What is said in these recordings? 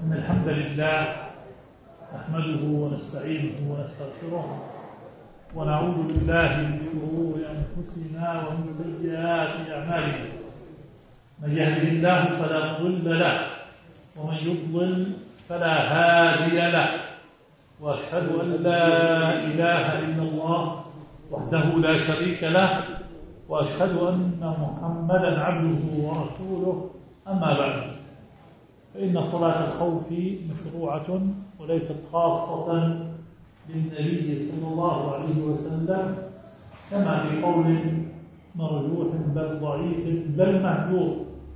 إن الحمد لله نحمده ونستعينه ونستغفره ونعوذ بالله من شرور أنفسنا ومن سيئات أعمالنا. من يهده الله فلا مضل له ومن يضلل فلا هادي له، وأشهد أن لا إله إلا الله وحده لا شريك له، وأشهد أن محمدا عبده ورسوله. أما بعد، فإن صلاة الخوف مشروعة وليست خاصة للنبي صلى الله عليه وسلم، كما في قول مرجوح بل ضعيف بل مهجور،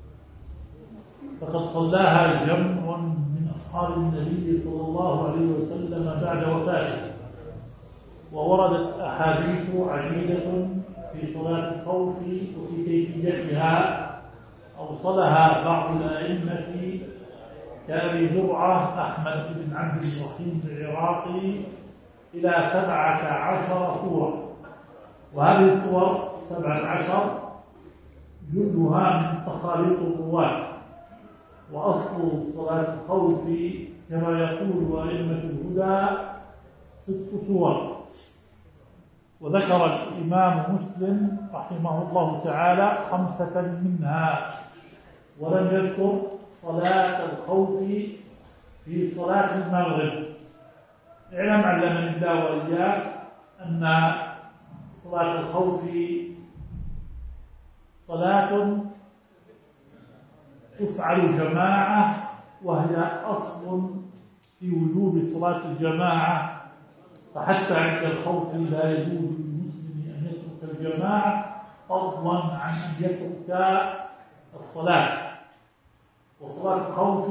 فقد صلاها جمع من أصحاب النبي صلى الله عليه وسلم بعد وفاته. ووردت أحاديث عديدة في صلاة الخوف وفي كيفيتها أوصلها بعض الأئمة كأبي زرعة أحمد بن عبد الرحيم العراقي إلى 17 سورة، وهذه السور 17 جلها من تخاليط الرواة. وأصل صلاة الخوف كما يقول أئمة الهدى 6 سور. وذكر الإمام مسلم رحمه الله تعالى 5 منها، ولم يذكر صلاة الخوف في صلاة المغرب. اعلم علمني الله وإياك أن صلاة الخوف صلاة تفعل جماعة، وهي أصل في وجوب صلاة الجماعة، فحتى عند الخوف لا يجوز للمسلم أن يترك الجماعة فضلا عن أن يترك الصلاة. وصلاة الخوف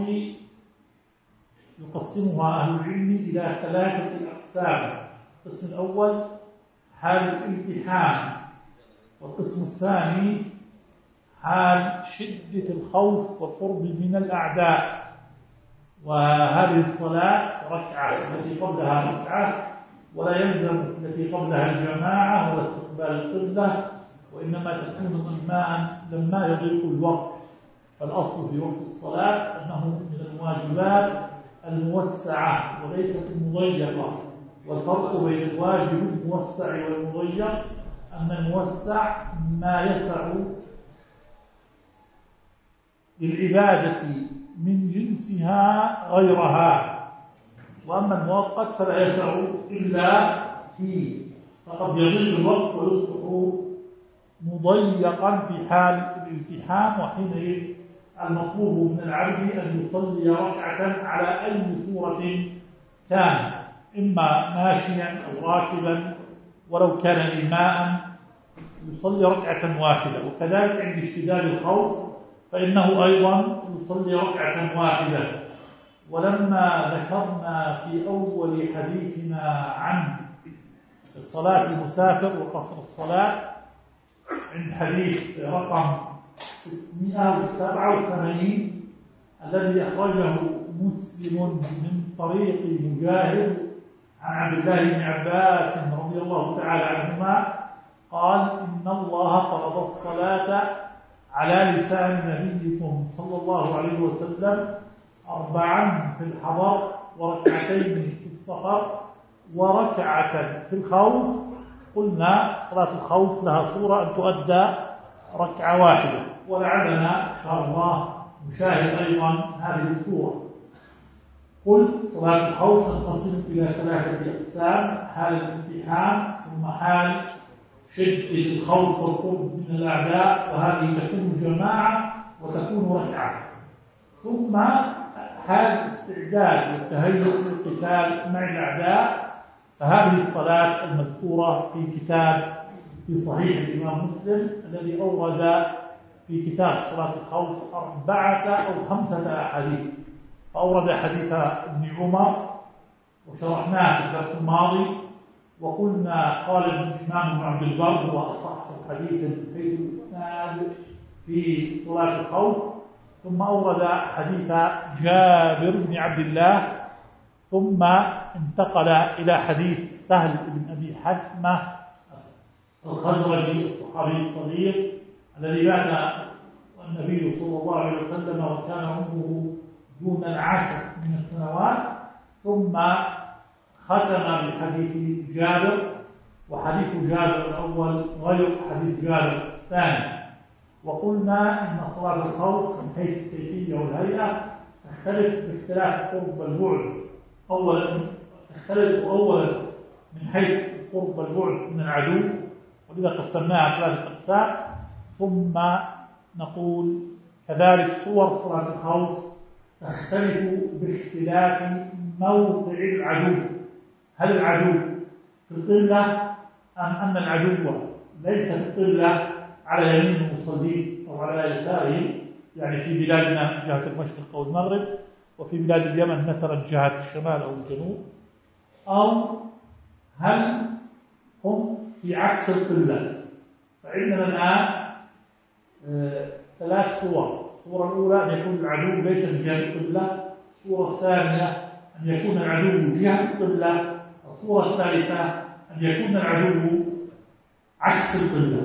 يقسمها أهل العلم إلى 3 أقسام. القسم الأول حال الالتحام، والقسم الثاني حال شدة الخوف والقرب من الأعداء. وهذه الصلاة ركعة، التي قبلها ركعة، ولا يلزم التي قبلها الجماعة ولا استقبال القبلة، وإنما تكون الإيمان لما يضيق الوقت. فالأصل في وقت الصلاة أنه من الواجبات الموسعة وليست المضيقة. والفرق بين الواجب الموسع والمضيق أن الموسع ما يسع للعبادة من جنسها غيرها، وأما المؤقت فلا يسع إلا فيه، فقد يضيق الوقت ويصبح مضيقا في حال الالتحام. وحينئذ المطلوب من العبد أن يصلي ركعة على أي صورة كان، إما ماشيا أو راكبا، ولو كان إيماء يصلي ركعة واحدة. وكذلك عند اشتداد الخوف فإنه أيضا يصلي ركعة واحدة. ولما ذكرنا في أول حديثنا عن الصلاة المسافر وقصر الصلاة عند حديث رقم 687 الذي أخرجه مسلم من طريق مجاهد عن عبد الله بن عباس رضي الله تعالى عنهما قال: إن الله فرض الصلاة على لسان نبيكم صلى الله عليه وسلم 4 في الحضر، وركعتين في السفر، وركعة في الخوف. قلنا صلاة الخوف لها صورة أن تؤدى ركعة واحدة، ولعلنا إن شاء الله نشاهد أيضا هذه الصورة. قل صلاة الخوف تنقسم إلى 3 أقسام: حال الامتحان، ثم حال شدة الخوف والقرب من الأعداء، وهذه تكون جماعة وتكون ركعة، ثم حال الاستعداد والتهيؤ للقتال مع الأعداء. فهذه الصلاة المذكورة في صحيح الإمام مسلم الذي أورد في كتاب صلاة الخوف 4 أو 5 أحاديث. فأورد حديث ابن عمر وشرحناه في الدرس الماضي، وقلنا قال الإمام ابن عبد البر هو أصح حديث في الإسناد في صلاة الخوف. ثم أورد حديث جابر بن عبد الله، ثم انتقل إلى حديث سهل بن أبي حثمة الخزرجي الصحابي الصغير الذي مات النبي صلى الله عليه وسلم وكان عمره دون 10 من السنوات، ثم ختم بحديث جابر، وحديث جابر الأول غير حديث جابر الثاني. وقلنا إن صلاة الخوف من حيث الكيفية والهيئة تختلف باختلاف قرب البعد. تختلف أولا من حيث قرب البعد من العدو، ولذا قسمناها 3 أقسام. ثم نقول كذلك صور صلاة الخوف تختلف باختلاف موقع العدو. هل العدو في القبلة أم أن العدو ليس في القبلة على يمين المصلين أو على يساره، يعني في بلادنا جهة المشرق أو المغرب، وفي بلاد اليمن مثلا جهة الشمال أو الجنوب، أو هل هم في عكس القبلة؟ فعندنا الآن 3 صور. الصورة الأولى أن يكون العدو ليس في جهة القبلة، الصورة الثانية أن يكون العدو جهة القبلة، الصورة الثالثة أن يكون العدو عكس القبلة.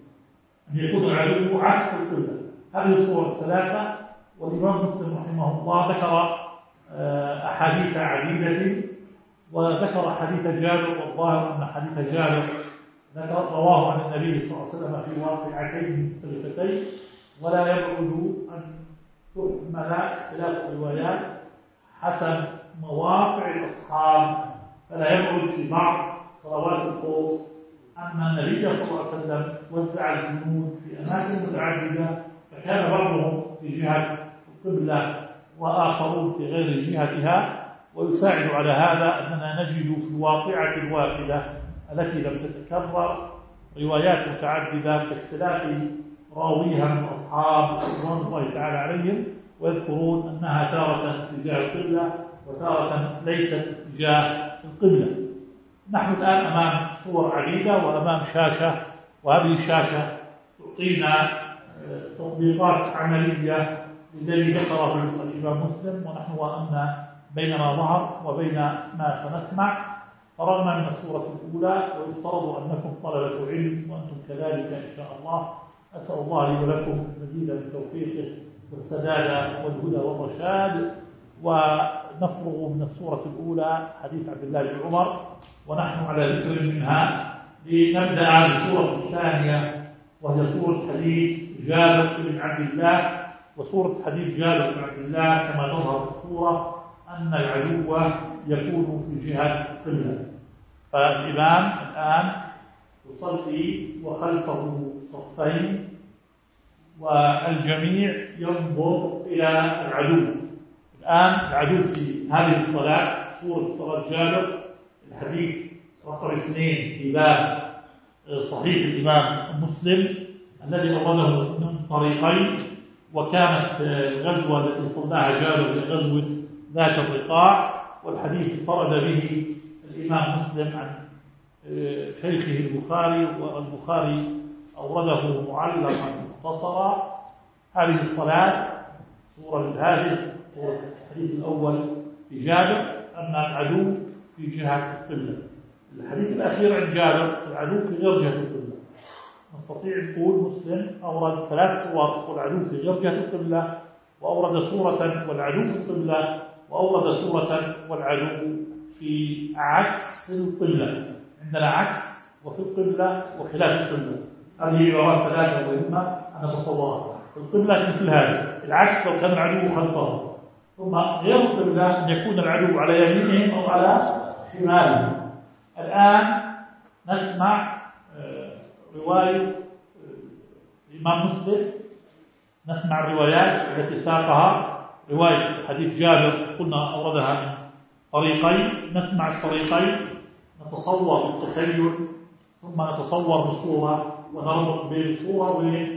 هذه الصور 3. والإمام مسلم رحمه الله ذكر أحاديث عديدة، وذكر حديث جابر، والظاهر أن حديث جابر رواه عن النبي صلى الله عليه وسلم في واقعتين مختلفتين، ولا يبعد أن تحمل اختلاف الروايات حسب مواقع الأصحاب. فلا يبعد في بعض صلوات الخوف أن النبي صلى الله عليه وسلم وزع الجنود في أماكن متعددة، فكان بعضهم في جهة القبلة وآخرون في غير جهتها. ويساعد على هذا أننا نجد في الواقعة الواحدة التي لم تتكرر روايات متعددة باختلاف راويها من أصحاب رضوان الله تعالى عليهم، ويذكرون أنها تارة اتجاه القبلة وتارة ليست اتجاه القبلة. نحن الآن أمام صور عديدة وأمام شاشة، وهذه الشاشة تعطينا تطبيقات عملية للذي ذكره الإمام مسلم، ونحن وأمنا بين ما ظهر وبين ما سنسمع. فرغنا من الصورة الأولى، ويفترض أنكم طلبة علم وأنتم كذلك إن شاء الله. أسأل الله لي ولكم المزيد من توفيقه والسداد والهدى والرشاد. ونفرغ من الصورة الأولى حديث عبد الله بن عمر ونحن على ذكر منها، لنبدأ بالصورة الثانية، وهي صورة حديث جابر بن عبد الله. وصورة حديث جابر بن عبد الله كما تظهر في الصورة أن العدو يكون في جهة القبلة. فالإمام الآن يصلي وخلفه صفين، والجميع ينظر إلى العدو. الآن العدو في هذه الصلاة صورة صلاة جابر، الحديث رقم 2 في باب صحيح الإمام مسلم الذي أورده من طريقين. وكانت الغزوة التي صلاها جابر هي غزوة ذات الرقاع، والحديث انفرد به الإمام مسلم عن شيخه البخاري، والبخاري أورده معلقا مختصرا. هذه الصلاة صورة الحديث الأول في جابر أن العدو في جهة القبلة. الحديث الأخير عن جابر العدو في غير جهة القبلة. نستطيع نقول مسلم أورد 3 صور والعدو في غير جهة القبلة، وأورد صورة والعدو في القبلة، وأورد صورة والعدو في عكس القبلة. عندنا عكس وفي القبلة وخلاف القبلة. هذه عبارات 3 مهمة أن نتصورها. في القبلة مثل هذا، العكس لو كان العدو خلفه، ثم غير القبلة أن يكون العدو على يمينهم أو على شمالهم. الآن نسمع رواية الإمام مسلم، نسمع الروايات التي ساقها. رواية حديث جابر قلنا أوردها من طريقين، نسمع الطريقين، نتصور بالتخيل، ثم نتصور بالصورة ونربط بين الصورة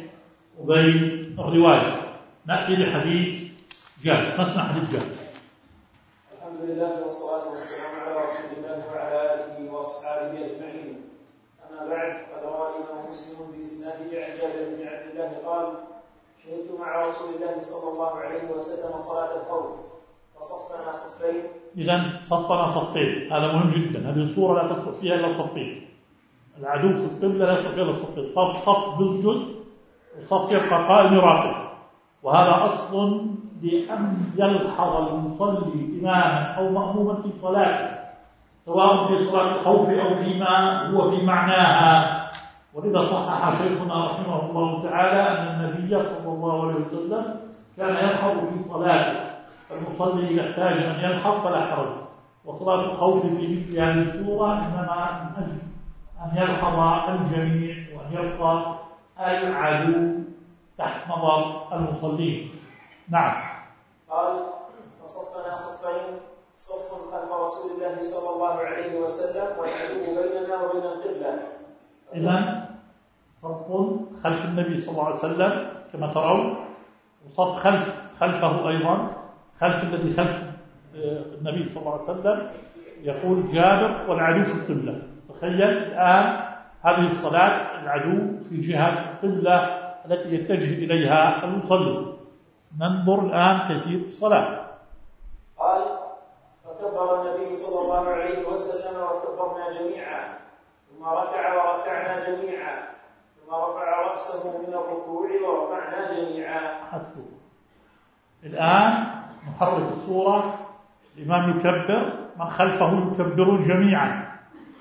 وبين الرواية. نأتي لحديث جابر، نسمع حديث جابر. الحمد لله والصلاة والسلام على رسول الله وعلى آله وأصحابه أجمعين. أما بعد، قد روى الإمام مسلم بإسناده عن جابر بن عبد الله قال: شهدت مع رسول الله صلى الله عليه وسلم صلاة الخوف فصفنا صفين. إذن صفنا صفين، هذا مهم جدا. هذه الصورة لا تصلح فيها إلا صفين. العدو في القبلة لا يصلح فيها إلا صفين، صف بيسجد وصف يبقى قائم يراقب. وهذا أصل بأن يلحظ المصلي إماما أو مأموما في صلاته، سواء في صلاة الخوف أو فيما هو في معناها. ولذا صحح شيخنا رحمه الله تعالى أن النبي صلى الله عليه وسلم كان يلحظ في صلاته، فالمصلي إذا احتاج أن يلحظ فلا حرج. وصلاة الخوف في مثل هذه الصورة إنما من أجل أن يلحظ الجميع وأن يبقى العدو تحت نظر المصلين. نعم. قال: فصفنا صفين، صف خلف رسول الله صلى الله عليه وسلم والعدو بيننا وبين القبلة. إذن صف خلف النبي صلى الله عليه وسلم كما ترون، وصف خلفه أيضا، خلف الذي خلف النبي صلى الله عليه وسلم. يقول جابر: والعدو في القبلة. تخيل الآن هذه الصلاة، العدو في جهة القبلة التي يتجه إليها المصلي. ننظر الآن كيفية الصلاة. قال: فكبر النبي صلى الله عليه وسلم وكبرنا جميعا، ثم ركع وركعنا جميعا، ثم رفع رأسه من الركوع ورفعنا جميعا. حسبه. الآن نحرك الصورة. الإمام يكبر، من خلفه يكبرون جميعا.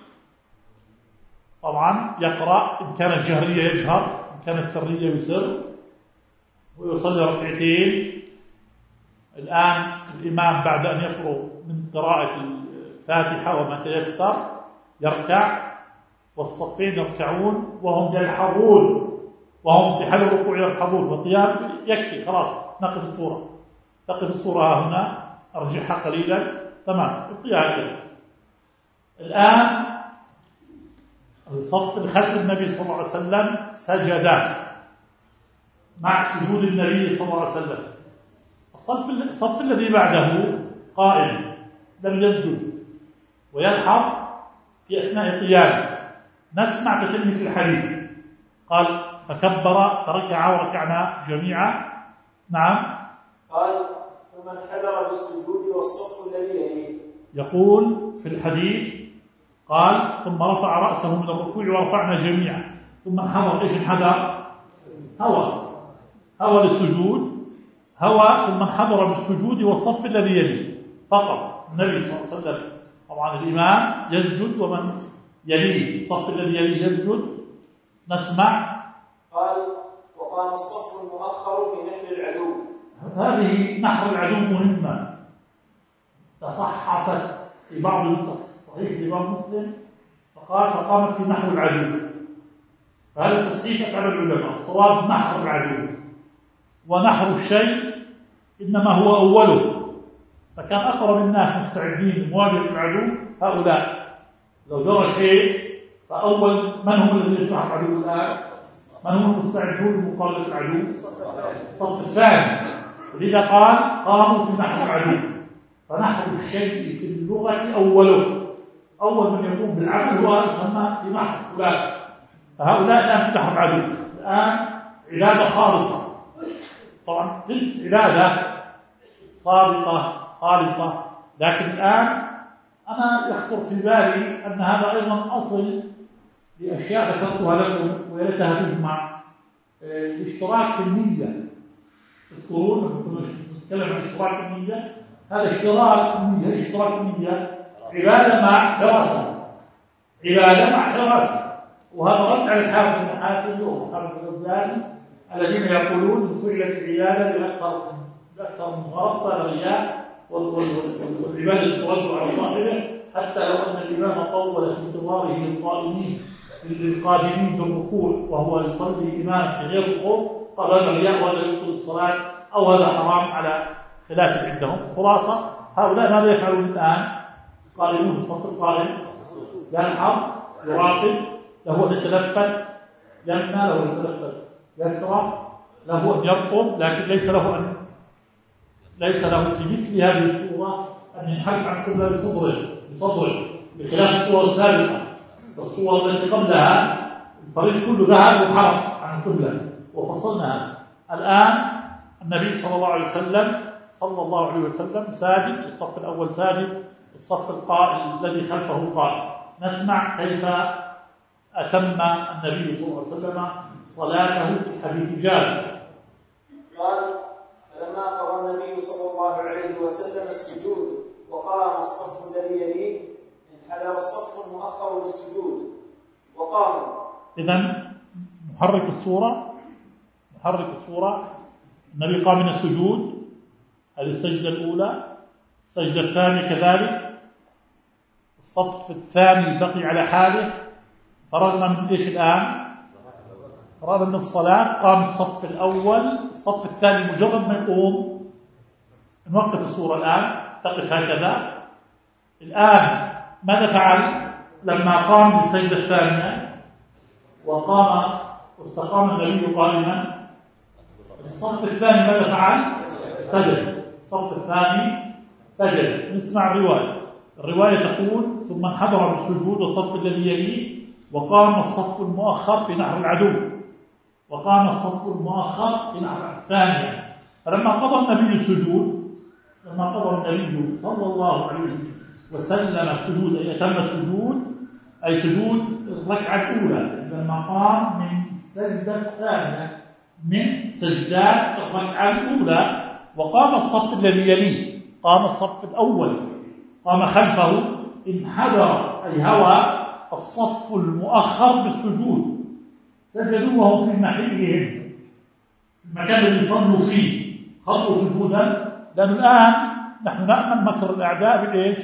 طبعا يقرأ، إن كانت جهرية يجهر، إن كانت سرية يسر، ويصلي ركعتين. الآن الإمام بعد أن يفرغ من قراءة الفاتحة وما تيسر يركع، والصفين يركعون وهم يلحظون، وهم في حال الركوع يلحظون، والقيام يكفي خلاص. نقف الصورة، تقف الصورة هنا، أرجعها قليلا، تمام، القيام. الآن الصف الخلف النبي صلى الله عليه وسلم سجد مع سجود النبي صلى الله عليه وسلم. الصف الذي بعده قائم لم يسجد ويلحظ في أثناء قيامه. نسمع تتمة الحديث. قال: فكبر فركع وركعنا جميعا. نعم. قال: ثم انحدر بالسجود والصف الذي يليه. يقول في الحديث، قال: ثم رفع رأسه من الركوع ورفعنا جميعا. ثم انحدر. ايش انحدر؟ هوى للسجود، ثم انحدر بالسجود والصف الذي يليه فقط. النبي صلى الله عليه وسلم طبعا الإمام يسجد ومن يليه، الصف الذي يليه يسجد. نسمع. قال: وقام الصف المؤخر في نحر العدو. هذه نحر العدو مهمة، تصحفت في بعض النسخ صحيح الإمام مسلم، فقال: فقامت في نحر العدو. فهذا تصحيح على العلماء. الصواب نحر العدو، ونحر الشيء إنما هو أوله، فكان أقرب الناس مستعدين لمواجهة العدو هؤلاء. لو جرى شيء فأول من هم الذين يفتح العدو الآن؟ من هم المستعدون لمقابلة العدو؟ الصف الثاني. ولذا قال: قاموا في نحر العدو. فنحر الشيء في اللغة أوله، أول من يقوم بالعمل هو يسمى في نحر فلان. فهؤلاء الآن في نحر العدو. الآن عبادة خالصة، طبعا تلك عبادة صادقة خالصة، لكن الآن أنا يخطر في بالي أن هذا أيضا أصل لأشياء ذكرتها لكم ويلتها تجمع. الاشتراك في النية، تذكرون نتكلم عن اشتراك النية. هذا اشتراك النية، اشتراك النية عبادة مع حراسة، عبادة مع حراسة. وهذا رد على الحافظ بن حاتم ومحمد الغزالي الذين يقولون فعلت العبادة بأكثر من غرض الرياء والعبادة ترد على صاحبه، حتى لو أن الإمام طول في انتظاره للقادمين بالركوع وهو يصلي إمام في غير الخوف، قال هذا رياء وهذا يبطل الصلاة أو هذا حرام على خلاف عندهم. خلاصة هؤلاء ماذا يفعلون الآن؟ قائمون في الصف القائم، يلحظ، يراقب، له أن يتلفت يمنى، له أن يتلفت يسرى، له أن يرقب، لكن ليس له في مثل هذه الصورة أن ينحرف عن قبلة بصدره، بخلاف الصور السابقة. الصور التي قبلها الفريق كله ذهب وحرف عن القبلة وفصلنا. الآن النبي صلى الله عليه وسلم ساجد، الصف الأول ساجد، الصف القائم الذي خلفه قائم. نسمع كيف أتم النبي صلى الله عليه وسلم صلاته في حديث جابر. قال: فلما قضى النبي وسلم السجود وقام الصف الذي يليه انحدر الصف المؤخر بالسجود وقام. إذن محرك الصورة النبي قام من السجود، هذه السجدة الأولى. السجدة الثانية كذلك، الصف الثاني بقي على حاله. فرغنا من إيش الآن؟ فرغنا من الصلاة، قام الصف الأول. الصف الثاني مجرد ما يقوم نوقف الصورة الآن، تقف هكذا. الآن ماذا فعل لما قام بالسجدة الثانية وقام واستقام النبي قائما؟ الصف الثاني ماذا فعل؟ سجد. الصف الثاني سجد. نسمع الرواية تقول ثم انحدر بالسجود الصف الذي يليه وقام الصف المؤخر في نحر العدو. وقام الصف المؤخر في نحر الثانية. فلما قضى النبي السجود، لما قضى النبي صلى الله عليه وسلم السجود، أي أتم السجود، أي سجود الركعة الأولى، لما قام من السجدة الثانية من سجدات الركعة الأولى، وقام الصف الذي يليه، قام الصف الأول، قام خلفه، انحدر أي هوى الصف المؤخر بالسجود. سجدوا وهم في محلهم، المكان الذي صلوا فيه، خطوا سجودا. لأن الآن نحن نأمن مكر الأعداء بإيش؟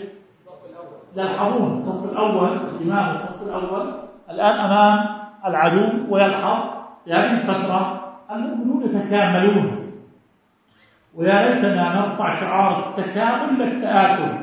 يلحظون الصف الأول، الإمام الصف الأول الآن أمام العدو ويلحظ. في هذه الفترة المؤمنون يتكاملون، ويا ليتنا نرفع شعار التكامل للتآكل.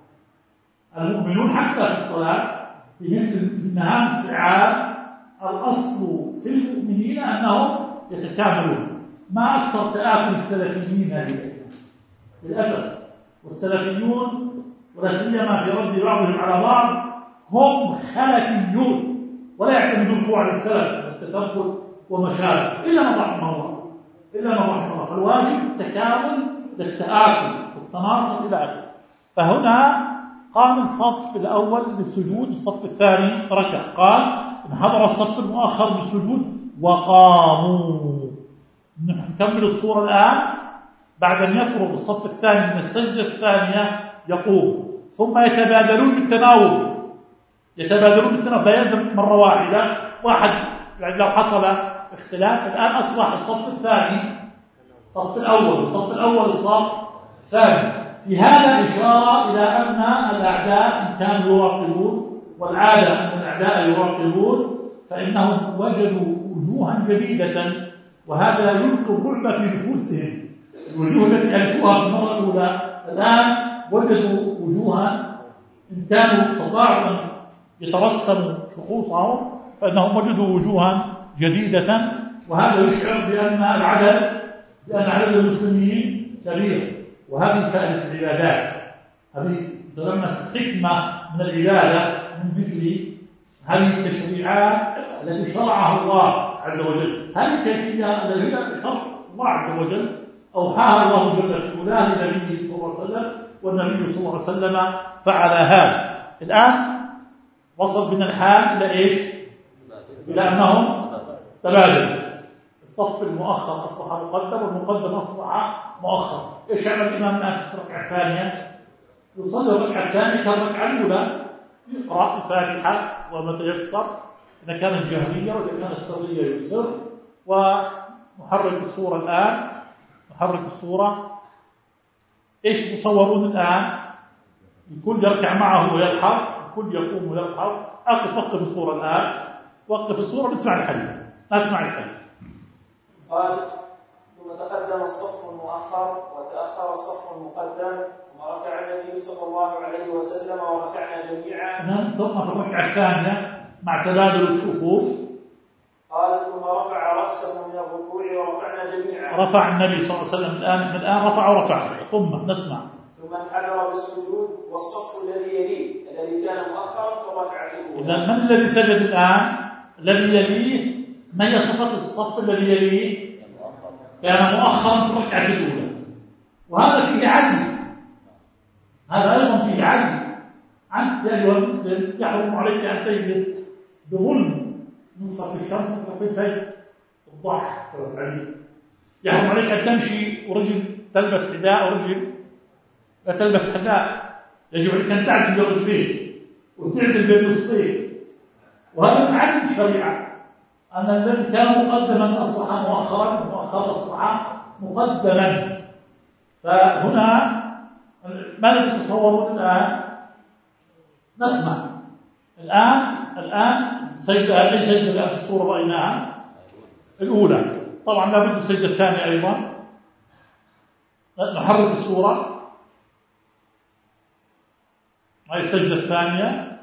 المؤمنون حتى في الصلاة في مثل مهام السعاد الأصل في المؤمنين أنهم يتكاملون. ما أكثر تآكل السلفيين هذه للأسف. والسلفيون ولا سيما في رد بعضهم على بعض هم خلفيون ولا يعتمدون على السلف والتثبت ومشابه إلا ما رحم الله، إلا ما رحم الله. فالواجب التكامل للتآكل والتناصر إلى آخره. فهنا قام الصف الأول بالسجود، الصف الثاني ركع. قال انحدر الصف المؤخر بالسجود وقاموا. نكمل الصورة الآن. بعد أن يفرغ الصف الثاني من السجدة الثانية يقوم، ثم يتبادلون بالتناوب. لا يلزم مرة واحدة، واحد يعني لو حصل اختلاف. الآن أصبح الصف الثاني الصف الأول، والصف الأول الصف الثاني. في هذا إشارة إلى أن الأعداء إن كانوا يراقبون، والعادة أن الأعداء يراقبون، فإنهم وجدوا وجوها جديدة، وهذا يلقي الرعب في نفوسهم. الوجوه التي ألفوها في المرة الأولى الآن وجدوا وجوها إن كانوا استطاعوا أن يترسموا شخوصهم فإنهم وجدوا وجوها جديدة. وهذا يشعر بأن عدد المسلمين كبير. وهذه فائدة العبادات، هذه تلمس حكمة من العبادة من مثل هذه التشريعات التي شرعها الله عز وجل. هذه كيفية التي هي شرع الله عز وجل أوحاها الله جل في علاه لنبيه صلى الله عليه وسلم، والنبي صلى الله عليه وسلم فعل هذا. الآن وصل بنا الحال إلى إيش؟ إلى أنهم تبادل. الصف المؤخر أصبح مقدم، والمقدم أصبح مؤخر. إيش يعمل الإمام في الركعة الثانية؟ يصلي الركعة الثانية كالركعة الأولى، يقرأ الفاتحة وما تيسر إذا كانت جهرية، وإذا كانت سرية يسر. ونحرك الصورة الآن، نحرك الصورة. إيش تصورون الآن؟ الكل يركع معه ويلحظ، الكل يقوم ويلحظ. وقف الصورة الآن، وقف الصورة، نسمع الحديث. قال ثم تقدم الصف المؤخر وتأخر الصف المقدم، ثم ركع النبي صلى الله عليه وسلم وركعنا جميعا. ثم في الركعة الثانية مع تبادل الصفوف قال ثم رفع رأسه من الركوع وركعنا جميعا. رفع النبي صلى الله عليه وسلم الآن رفع. ثم نسمع. ثم انحدر بالسجود والصف الذي يليه الذي كان مؤخرا في الركعة الأولى. إذا من الذي سجد الآن؟ الذي يليه. ما هي صفة الصف الذي يليه؟ كان مؤخرا في الركعة الأولى. وهذا فيه عدل، هذا أيضا فيه عدل. أنت يا أيها المسلم يحرم عليك أن تجلس بظلم منتصف الشمس منتصف الضحى. يحرم عليك أن تمشي ورجل تلبس حذاء ورجل لا تلبس حذاء، يجب عليك أن تعدل برجليك وتعدل بين نصفيك، وهذا من عدل الشريعة، أن الذي كان مقدما أصبح مؤخرا، مؤخرا أصبح مقدما. فهنا ماذا تتصورون الآن؟ نسمع الآن سجدة، أي سجدة الآن في الصورة رأيناها الأولى، طبعا لا بد السجدة الثانية أيضا. نحرك الصورة، هذه السجدة الثانية.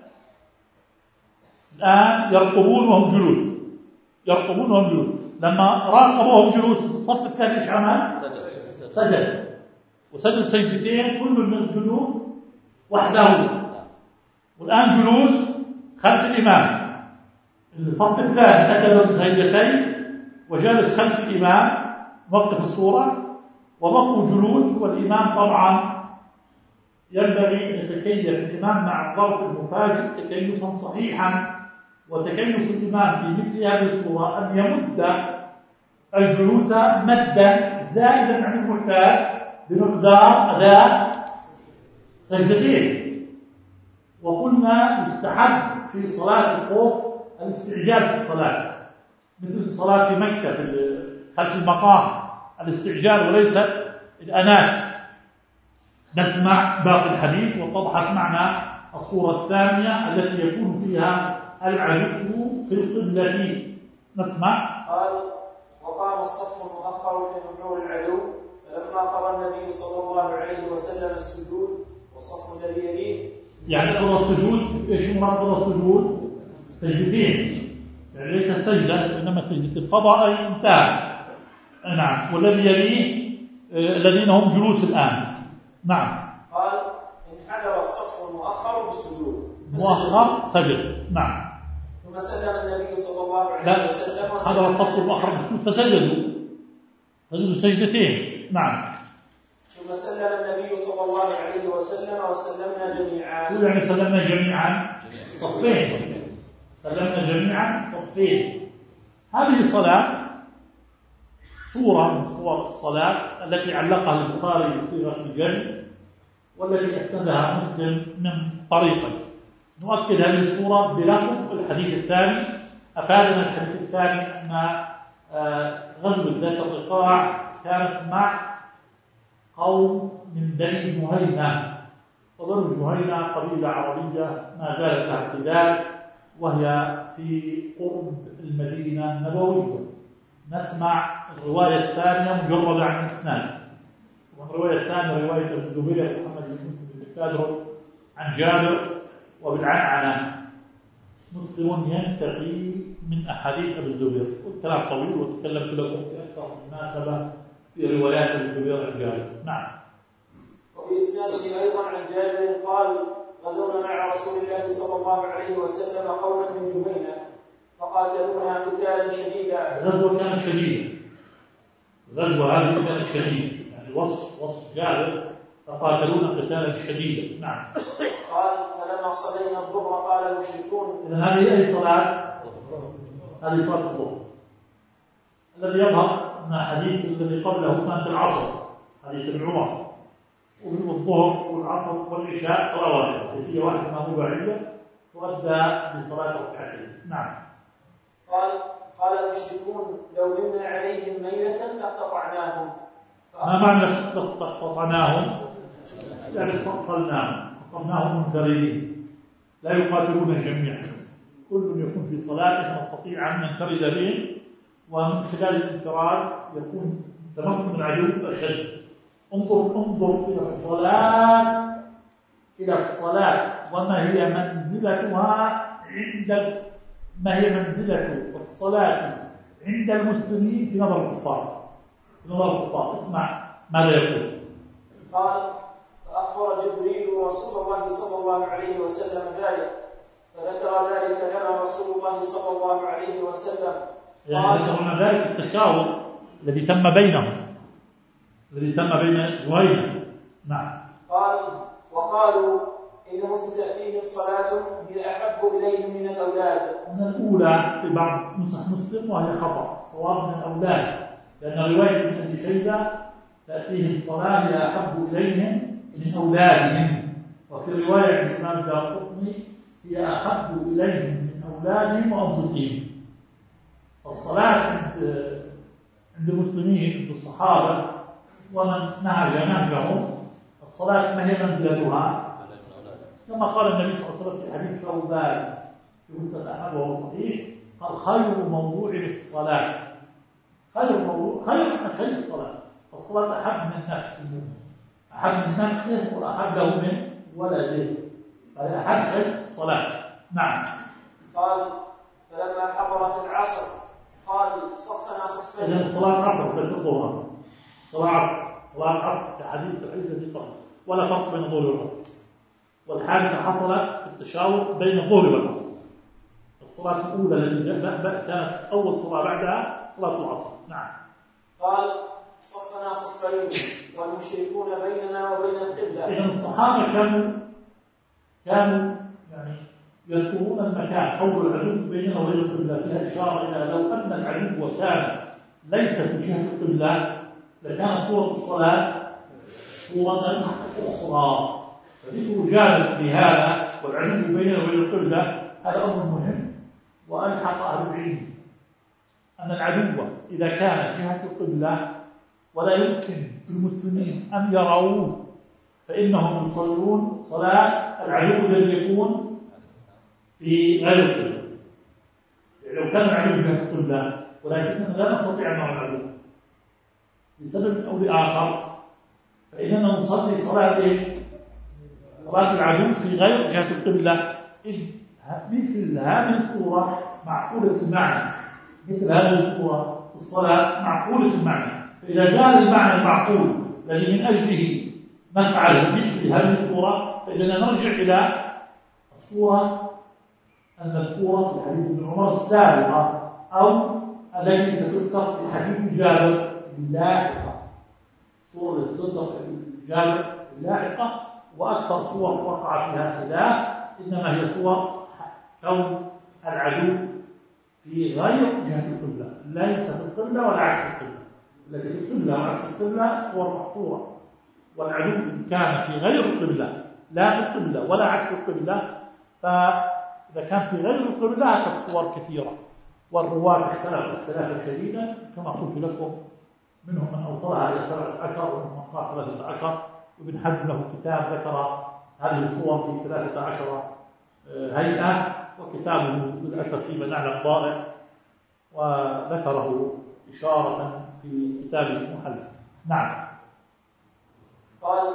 الآن يرقبون وهم جلوس، يرقبون وهم جلوس. لما راقبوهم جلوس الصف الثاني ايش عمل؟ سجد، وسجد سجدتين كل من الجلوس وحده. والآن جلوس خلف الإمام، الصف الثاني أتى بسجدتين وجالس خلف الإمام وقف الصورة، وبقوا جلوس. والإمام طبعا ينبغي أن يتكيف الإمام مع الظرف المفاجئ تكيفا صحيحا، وتكيف الإمام في مثل هذه الصورة أن يمد الجلوس مدا زائدا عن المعتاد بمقدار أداء سجدتين. وقلنا يستحب في صلاة الخوف الاستعجال في الصلاة، مثل الصلاة في مكة في خلف المقام، الاستعجال وليس الأنات. نسمع باقي الحديث واتضحت معنا الصورة الثانية التي يكون فيها العدو في القبلة. نسمع. قال: وقام الصف المؤخر في نحور العدو، فلما قضى النبي صلى الله عليه وسلم السجود والصف الذي يليه. يعني قضى السجود، ايش مراد قضى السجود؟ سجدتين، يعني ليس سجدة إنما سجدتين. قضى أي انتهى. نعم. والذي يليه الذين هم جلوس الآن. نعم. قال: انحدر الصف المؤخر بالسجود، مؤخر سجد. نعم. ثم سلم النبي صلى الله عليه وسلم. هذا الصف المؤخر فسجدوا سجدتين. نعم. ثم سلم النبي صلى الله عليه وسلم وسلمنا جميعا. يعني سلمنا جميعا صفين، سلمنا جميعا صفين. هذه الصلاة صورة من صور الصلاة التي علقها البخاري بصيغة الجمع، والتي أسندها مسلم من طريقين. نؤكد هذه الصورة بلفظ الحديث الثاني. أفادنا الحديث الثاني أن غزوة ذات الرقاع كانت مع قوم من بني جهينة، وبنو جهينة قبيلة عربية ما زالت لها امتداد، وهي في قرب المدينة النبوية. نسمع الرواية الثانية مجردة عن الإسناد. والرواية الثانية رواية ابن الزبير محمد بن تدرس عن جابر وبالعنعنة. مسلم ينتقي من أحاديث ابن الزبير، والكلام طويل وتكلمت لكم في أكثر من مناسبة في روايات ابن الزبير عن جابر. نعم. وفي إسناده أيضا عن جابر قال: غزونا مع رسول الله صلى الله عليه وسلم قوما من جهينة فقاتلونا قتالا شديدا. الغزوة كانت شديدة، الغزوة هذه كانت شديدة، يعني وصف جابر فقاتلونا قتالا شديدا. نعم. قال: فلما صلينا الظهر قال المشركون. إذن هذه أي صلاة؟ هذه صلاة الظهر. الذي يظهر أن حديث الذي قبله كانت العصر، حديث ابن عمر. والظهر والعصر والعشاء صلوات، هي واحدة رباعية تؤدى بصلاة ركعتين. نعم. قال المشركون: لو بنا عليهم ميلة لقطعناهم. ما معنى قطعناهم؟ يعني صلناهم منفردين، لا يقاتلون جميعا، كل يكون في صلاته نستطيع أن ننفرد به، ومن خلال الانفراد يكون تمكن العدو أشد. انظر إلى الصلاة وما هي منزلتها ما هي منزلة الصلاة عند المسلمين في نظر الكفار. اسمع ماذا يقول. قال: فأخبر جبريل رسول الله صلى الله عليه وسلم ذلك، فذكر ذلك لنا رسول الله صلى الله عليه وسلم. يعني ذكرنا ذلك التشاور الذي تم بينهم، الذي تم بين جهينة. نعم. قال: وقالوا إنه ستأتيهم صلاة هي أحب إليهم من الأولاد. من الأولى في بعض نسخ مسلم، وهي خطأ، صواب من الأولاد، لأن رواية ابن أبي شيبة تأتيهم صلاة هي أحب إليهم من أولادهم. وفي رواية الإمام الدارقطني هي أحب إليهم من أولادهم وأنفسهم. الصلاة عند المسلمين عند الصحابة ومن نهج نهجهم الصلاة ما هي منزلتها كما قال النبي صلى الله عليه وسلم في حديث ثوبان في مسند أحمد وهو صحيح قال خير موضوع للصلاة خير الصلاة. الصلاة أحب من نفس المؤمن أحب من نفسه وأحب له من ولده فهي أحب شيء الصلاة. نعم. قال فلما حضرت العصر قال صفنا صفين. إذن صلاة عصر ليس الظهر. صلاة عصر كحديث الذي قال ولا فرق بين الظهر والعصر. والحادثة حصلت في التشاور بين الظهر والعصر. الصلاة الأولى التي كانت أول صلاة بعدها صلاة العصر. نعم. قال صفنا صفين والمشركون بيننا وبين القبلة. إذن الصحابة كانوا يعني يذكرون المكان حول العدو بيننا وبين القبلة فيها إشارة إلى لو أن العدو كان ليس في جهة القبلة لكانت صورة الصلاة صورة أخرى. فذكر جانب بهذا والعدو بيننا وبين القبلة هذا أمر مهم. وألحق أهل العلم أن العدو إذا كان جهة القبلة ولا يمكن للمسلمين أن يروه فإنهم يصلون صلاة العدو الذي يكون في غير القبلة. يعني لو كان العدو جهة القبلة ولكننا لا نستطيع أن نرى العدو لسبب أو لآخر فإننا نصلي صلاة إيش؟ صلاة العدو في غير جهة القبلة. إذ مثل هذه الصورة معقولة المعنى مثل هذه الصورة الصلاة معقولة المعنى. فإذا جاء المعنى المعقول الذي من أجله نفعل مثل هذه الصورة فإننا نرجع إلى الصورة المذكورة في حديث ابن عمر السابقة أو التي ستذكر في حديث جابر اللاحقة. الصورة التي تذكر في حديث جابر اللاحقة وأكثر صور وقع فيها خلاف إنما هي صور كون العدو في غير جهة القبلة ليس في القبلة ولا عكس القبلة. التي في القبلة وعكس القبلة صور محصورة والعدو كان في غير القبلة لا في القبلة ولا عكس القبلة فإذا كان في غير القبلة فالصور كثيرة والرواة اختلفوا اختلافا شديدا كما قلت لكم منهم من أوصلها إلى 13 ومنهم من قال 13 وابن حزم له كتاب ذكر هذه الصور في 13 هيئة وكتابه للأسف فيما نعلم ضائع وذكره إشارة في كتابه المحلى. نعم. قال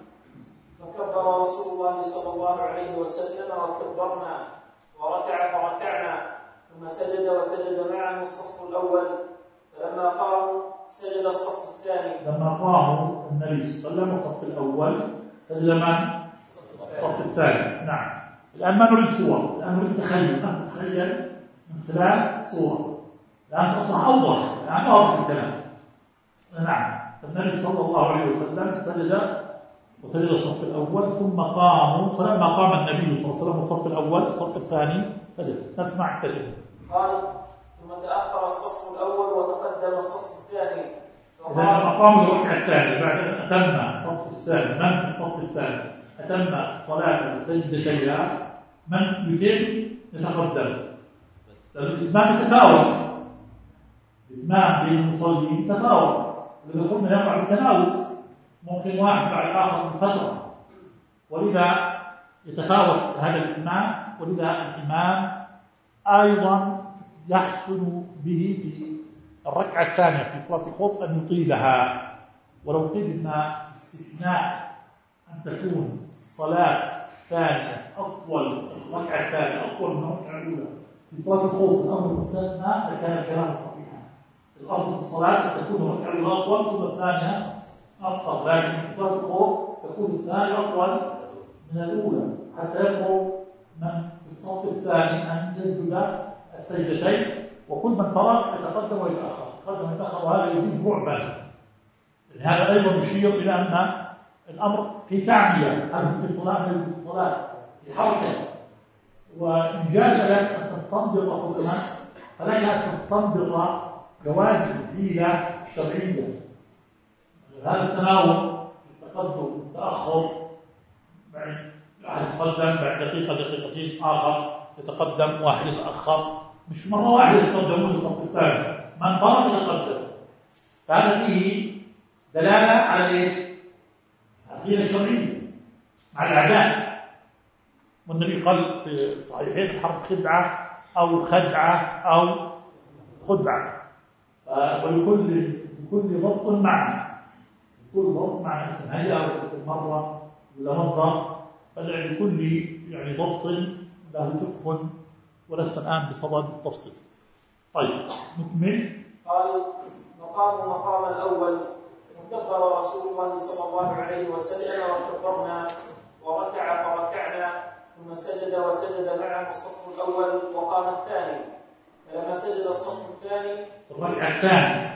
فكبر رسول الله صلى الله عليه وسلم وكبرنا وركع فركعنا ثم سجد وسجد معه الصف الأول فلما قاموا سجد الصف الثاني. لما قاموا النبي صلى الله عليه وسلم الصف الأول سجد من؟ الصف الثاني. نعم. الآن ما نريد صور الآن نريد تخيل من خلال صورة الآن تصبح أوضح الآن أوضح الكلام. نعم. النبي صلى الله عليه وسلم سجد وسجد الصف الأول ثم قاموا فلما قام النبي صلى الله عليه وسلم الصف الأول الصف الثاني سجد. نسمع التجربة. قال ثم تأخر الصف الأول وتقدم الصف الثاني. لما قام الركعة الثانية بعد أن أتم الصف الثاني من في الصف الثاني أتم الصلاة وسجدتيها من يتم يتقدم لأن الإتمام يتفاوت. الإتمام بين المصلين تفاوت ولذا قلنا يقع بالتناوب ممكن واحد بعد الآخر من فترة ولذا يتفاوت هذا الإتمام ولذا الإمام أيضا يحسن به في الركعة الثانية في صلاة الخوف أن يطيلها ولو قيل أن استثناء أن تكون الصلاة الثانية أطول الركعة الثانية أطول من الركعة الأولى في صلاة الخوف الأمر المستثنى لكان الكلام صحيحا. الأصل في الصلاة أن تكون الركعة الأولى أطول ثم الثانية أقصر لكن في صلاة الخوف تكون الثانية أطول من الأولى حتى يفرغ من في الصف الثاني أن يسجد السجدتين وكل من فرغ يتقدم ويتأخر يتقدم ويتأخر وهذا يزيد بعبا. هذا أيضا يشير إلى أن الأمر في تعمية هل في الصلاة هل في الصلاة في حركة وإن جاز لك أن تستنبط حكما فلك أن تستنبط جواز الحيلة الشرعية. هذا التناول التقدم وتأخر، يعني واحد يتقدم بعد دقيقة دقيقتين، آخر يتقدم، واحد يتأخر، مش مرة واحدة يتقدمون للصف الثاني، من فرق يتقدم. فهذا فيه دلالة على ايش؟ العقيدة الشرعية مع الأعداء. والنبي قال في الصحيحين: الحرب خدعة أو خدعة أو خدعة. ولكل ضبط معنى، كل ضبط معنى اسم هيئة أو اسم مرة ولا مصدر، فلكل يعني ضبط له فقه، ولست الآن بصدد التفصيل. طيب نكمل. قال: مقام الأول كبر رسول الله صلى الله عليه وسلم وكبرنا، وركع فركعنا، ثم سجد وسجد معه الصف الأول وقام الثاني. فلما سجد الصف الثاني الركعة الثانية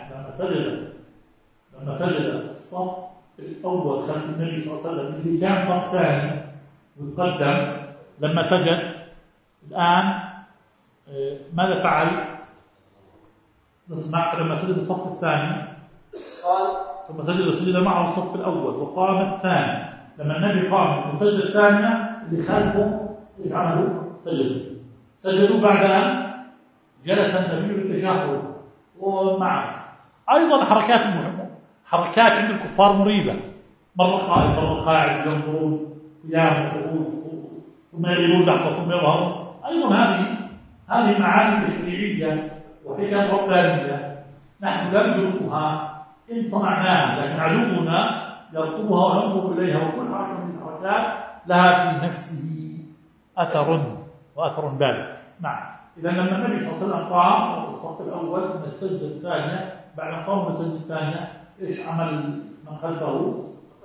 لما سجد الصف الأول خلف النبي صلى الله عليه وسلم اللي كان صف ثاني وتقدم، لما سجد الآن ماذا فعل؟ نسمع. لما سجد الصف الثاني قال: ثم سجد معه الصف الأول وقام الثاني. لما النبي قام وسجد الثانية اللي خلفه ايش عملوا؟ سجدوا بعد أن جلس النبي للتشهد ومعه. أيضا حركات عند الكفار مريبة، مرة قائم مرة قاعد، ينظرون قيام ثم يغيبون لحظة ثم يظهرون. أيضا هذه معاني تشريعية وحكم ربانية نحن لا ندركها إن صنعناها، لكن عدونا يرقبها وينظر إليها، وكل حركة من الحركات لها في نفسه أثر بالغ. نعم. إذا لما النبي صلى الله عليه وسلم قام الصف الأول من السجدة الثانية، بعد قوم السجدة الثانية إيش عمل من خلفه؟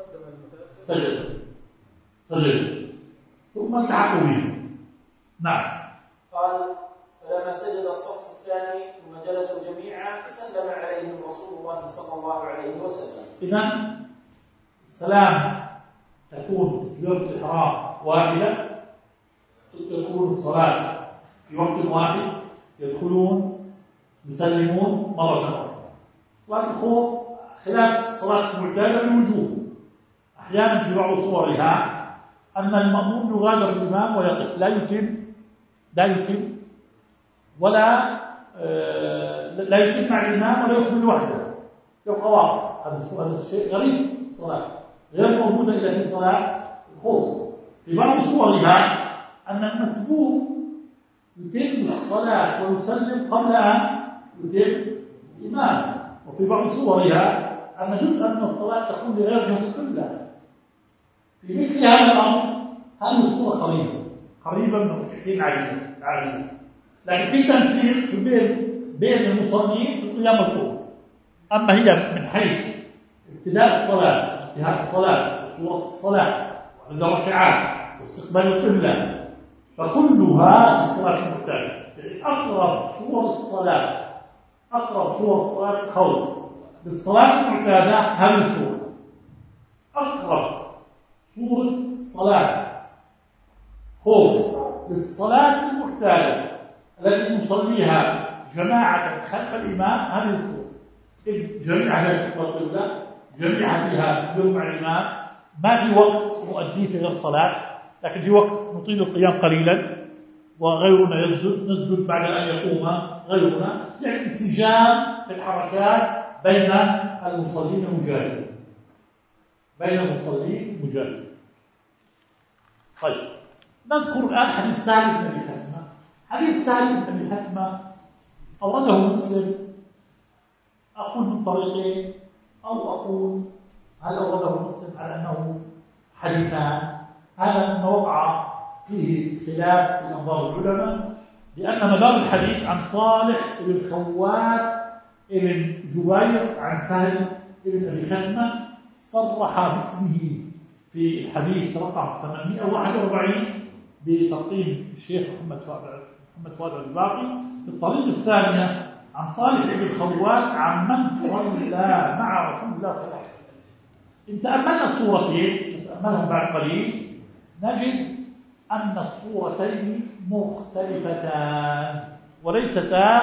سجد ثم التحقوا به. نعم. قال: فلما سجد الصف الثاني ثم جلسوا جميعا سلم عليهم رسول الله صلى الله عليه وسلم. إذا السلام تكون في وقت إحرام واحدة، يدخلون الصلاة في وقت واحد، يدخلون يسلمون مرة أخرى. صلاة الخوف خلاف الصلاة المعتادة بالوجوب. أحيانا في بعض صورها أن المأموم يغادر الإمام ويقف، لا يتم ولا يتم مع الإمام ولا يخرج لوحده، يبقى واقف. هذا الشيء غريب، صلاة غير موجودة إلا في صلاة الخوف. في بعض صورها أن المسبوق يتم الصلاة ويسلم قبل أن يتم الإمام، وفي بعض صورها أن جزءا من الصلاة تكون لغير جهة القبلة. في مثل هذا الأمر هذه الصورة قريبة من الركعتين العادية، لكن في تمثيل في بين المصلين في القيام الطول. أما هي من حيث ابتداء الصلاة، انتهاء الصلاة، وصورة الصلاة، وعدد الركعات، واستقبال القبلة، فكلها الصلاة المعتادة. يعني أقرب صور الصلاة خوف للصلاة المعتادة هذه الصورة. أقرب صورة صلاة خوف للصلاة المعتادة التي نصليها جماعة خلف الإمام هذه الصورة. جميعها استقبال القبلة، جميعها فيها سجود مع الإمام، ما في وقت نؤديه في غير الصلاة، لكن في وقت نطيل القيام قليلا وغيرنا نسجد بعد أن يقوم غيرنا، يعني انسجام في الحركات بين المصلين المجاهدين. طيب نذكر الآن حديث سهل بن أبي حثمة. حديث سهل بن أبي حثمة أورده مسلم، أقول من طريقين أو أقول هل أورده مسلم على أنه حديثان. هذا مما وقع فيه خلاف في أنظار العلماء، لأن مدار الحديث عن صالح بن خوات بن جبير عن سهل بن أبي حثمة صرح باسمه في الحديث رقم 841 بترقيم الشيخ محمد فؤاد الباقي. في الطريق الثانية عن صالح بن خوات عن من صلى مع رسول الله صلى الله عليه وسلم. إن تأملنا الصورتين نتأملهم بعد قليل نجد أن الصورتين مختلفتان وليستا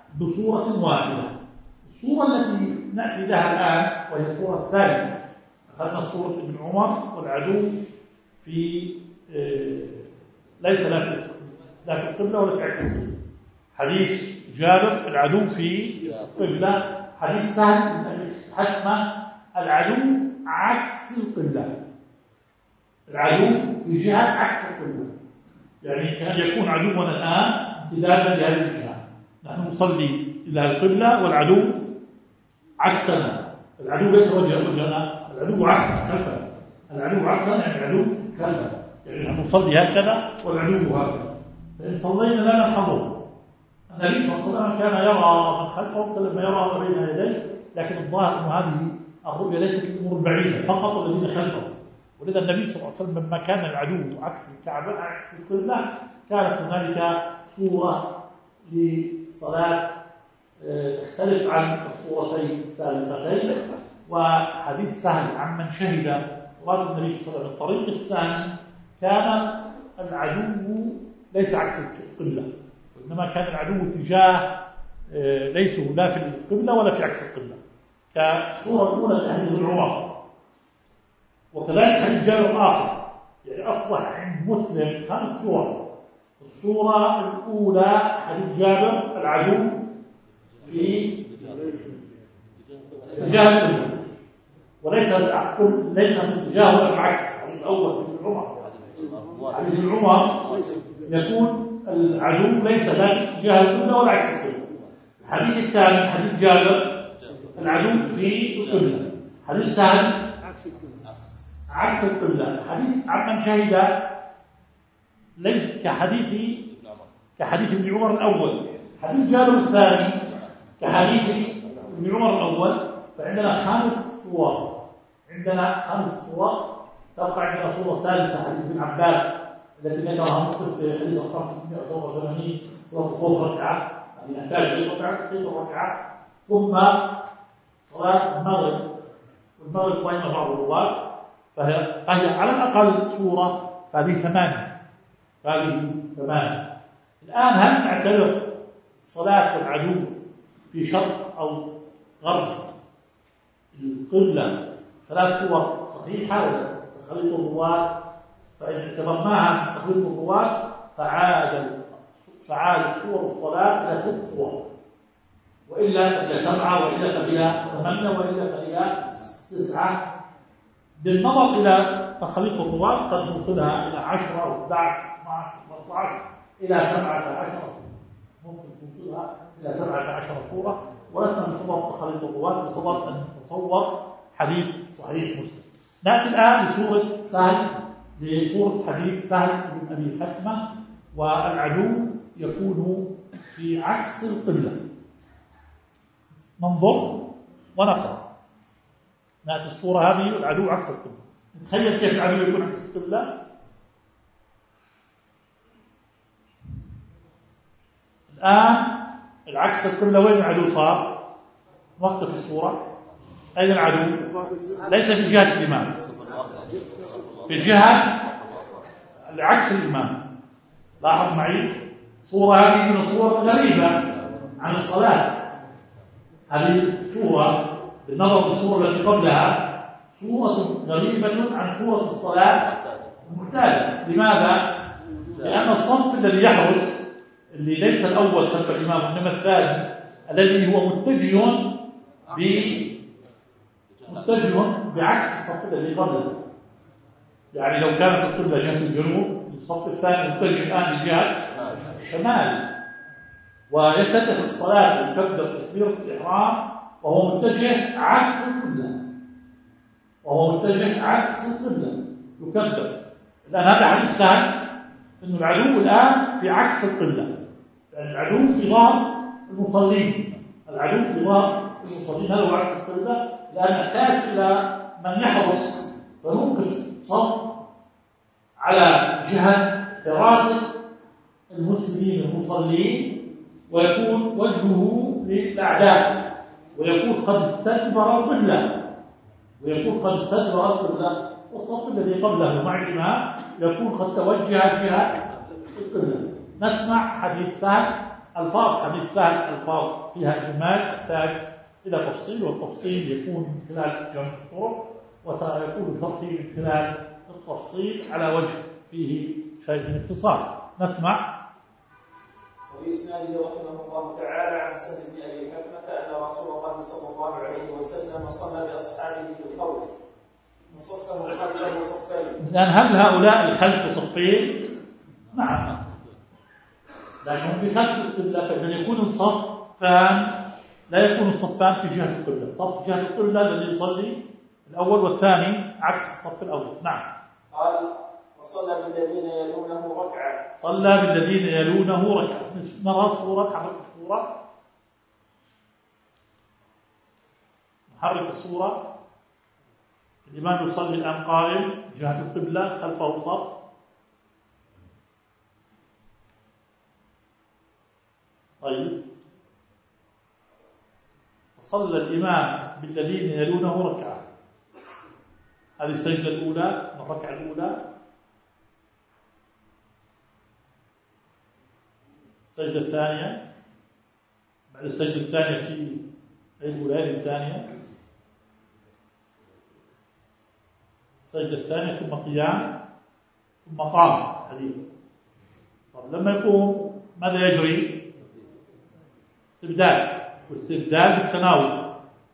بصورة واحدة. الصورة التي نأتي لها الآن وهي الصورة الثانية، أخذنا صورة ابن عمر والعدو في ليس لا في القبلة ولا في عكس القبلة. حديث جابر العدو في القبلة. حديث سهل بن أبي حتمة العدو عكس القبلة. العدو في جهة عكس القبلة، يعني كان يكون عدونا الآن امتدادا لهذه الجهة. نحن نصلي إلى القبلة والعدو عكسنا. العدو ليس وجهنا، العدو عكسنا خلفنا. العدو عكسنا يعني العدو خلفنا، يعني نحن نصلي هكذا والعدو هكذا. فإن صلينا لا ننحضر. النبي صلى الله عليه وسلم كان يرى من خلفه لما يرى ما بين يديه، لكن الظاهر أن هذه الرؤية ليست الأمور البعيدة فقط الذين خلفه. ولذا النبي صلى الله عليه وسلم لما كان العدو عكس الكعبة عكس القبلة كانت هنالك صورة للصلاة تختلف عن الصورتين السابقتين. وحديث سهل عمن شهد صلاة النبي صلى الله عليه وسلم الطريق الثاني كان العدو ليس عكس القبلة، وإنما كان العدو تجاه ليسوا لا في القبلة ولا في عكس القبلة، كصورة الأولى حديث ابن عمر. وكذلك حديث جابر الآخر، يعني أصبح عند مسلم 5 صور. الصورة الأولى حديث جابر العدو في اتجاه القبلة، وليس اتجاه العكس. حديث الأول حديث ابن عمر، حديث ابن عمر يكون العدو ليس لا في اتجاه القبلة ولا عكس القبلة. الحديث الثاني حديث جابر العدو في القبلة. حديث سهل عكس القبلة. حديث عمن شهد ليس كحديث ابن عمر الأول. حديث جابر الثاني كحديث ابن عمر الأول. فعندنا 5 صور. عندنا 5 صور. تبقى عندنا صورة ثالثة حديث ابن عباس التي ذكرها مسلم في حديث 587 صورة الخوف ركعة، يعني يحتاج إلى ركعة. ثم صلاة المغرب، والمغرب بين بعض الرواة، فهي على الأقل صورة. فهذه 8. الآن هل نعتبر صلاة العدو في شرق أو غرب القبلة 3 صور صحيحة ولا تخليط الرواة؟ فإن اعتبرناها تخليط الرواة فعادت صور الصلاة إلى 6 صور، وإلا فهي 7، وإلا فهي 8، وإلا فهي 9. بالنظر إلى تخليط الرواة قد نوصلها إلى 10 أو 11 12 إلى 17. ممكن توصلها إلى 17 صورة، ولسنا بصدد تخليط الرواة، بصدد أن نتصور حديث صحيح مسلم. نأتي الآن لصورة حديث سهل بن أبي حتمة، والعدو يكون في عكس القبلة. ننظر ونقرأ. نأتي الصورة هذه العدو عكس القبلة. نتخيل كيف العدو يكون عكس القبلة. الآن العكس القبلة وين العدو صار؟ وقف الصورة. أين العدو؟ ليس في جهة الإمام، في جهة العكس الإمام. لاحظ معي صورة هذه من الصور غريبة عن الصلاة. هذه الصورة بالنظر للصورة التي قبلها صورة غريبة عن صورة الصلاة المعتادة. لماذا؟ لأن الصف الذي يحرس اللي ليس الأول خلف الإمام إنما الثاني الذي هو متجه بعكس الصف الذي قبله. يعني لو كانت القبلة جهة الجنوب الصف الثاني متجه الآن لجهة الشمال، ويفتتح الصلاة ويكبر تكبيرة الإحرام وهو متجه عكس القبلة، يكبر. الآن هذا حديث سهل أن العدو الآن في عكس القبلة، يعني العدو في ظهر المصلين. هذا هو عكس القبلة. لأن نحتاج إلى من يحرس، فنوقف صف على جهة حراسة المسلمين المصلين، ويكون وجهه للأعداء، ويكون قد استدبر القبلة، والصف الذي قبله مع الإمام يكون قد توجه جهة القبلة. نسمع حديث سهل. حديث سهل ألفاظ فيها إجمال تحتاج إلى تفصيل، والتفصيل يكون من خلال جمع الطرق، وسيكون شرحي من خلال التفصيل على وجه فيه شيء من اختصار. نسمع. وفي إسناده رحمه الله تعالى عن سهل بن أبي حثمة أن رسول الله صلى الله عليه وسلم صلى بأصحابه في الخوف وصفهم خلفه صفين. الآن هل هؤلاء الخلف صفين؟ نعم، لأنهم في خلف القبلة، فإذا يكون الصفان لا يكون الصفان في جهة القبلة، صف جهة القبلة الذي يصلي الأول والثاني عكس الصف الأول. نعم. قال وصلى بالذين يلونه ركعة. صلى بالذين يلونه ركعة. نرى صورة، نحرك الصورة، نحرك الصورة. الإمام يصلي الآن قائم جهة القبلة، خلفه صف. طيب، صلى الإمام بالذين يلونه ركعة. هذه السجدة الأولى من الركعة الأولى. السجدة الثانية بعد السجدة الثانية في الأولى الثانية، السجدة الثانية ثم قيام ثم قام حديث. طب لما يقوم ماذا يجري؟ استبدال، واستبدال بالتناول.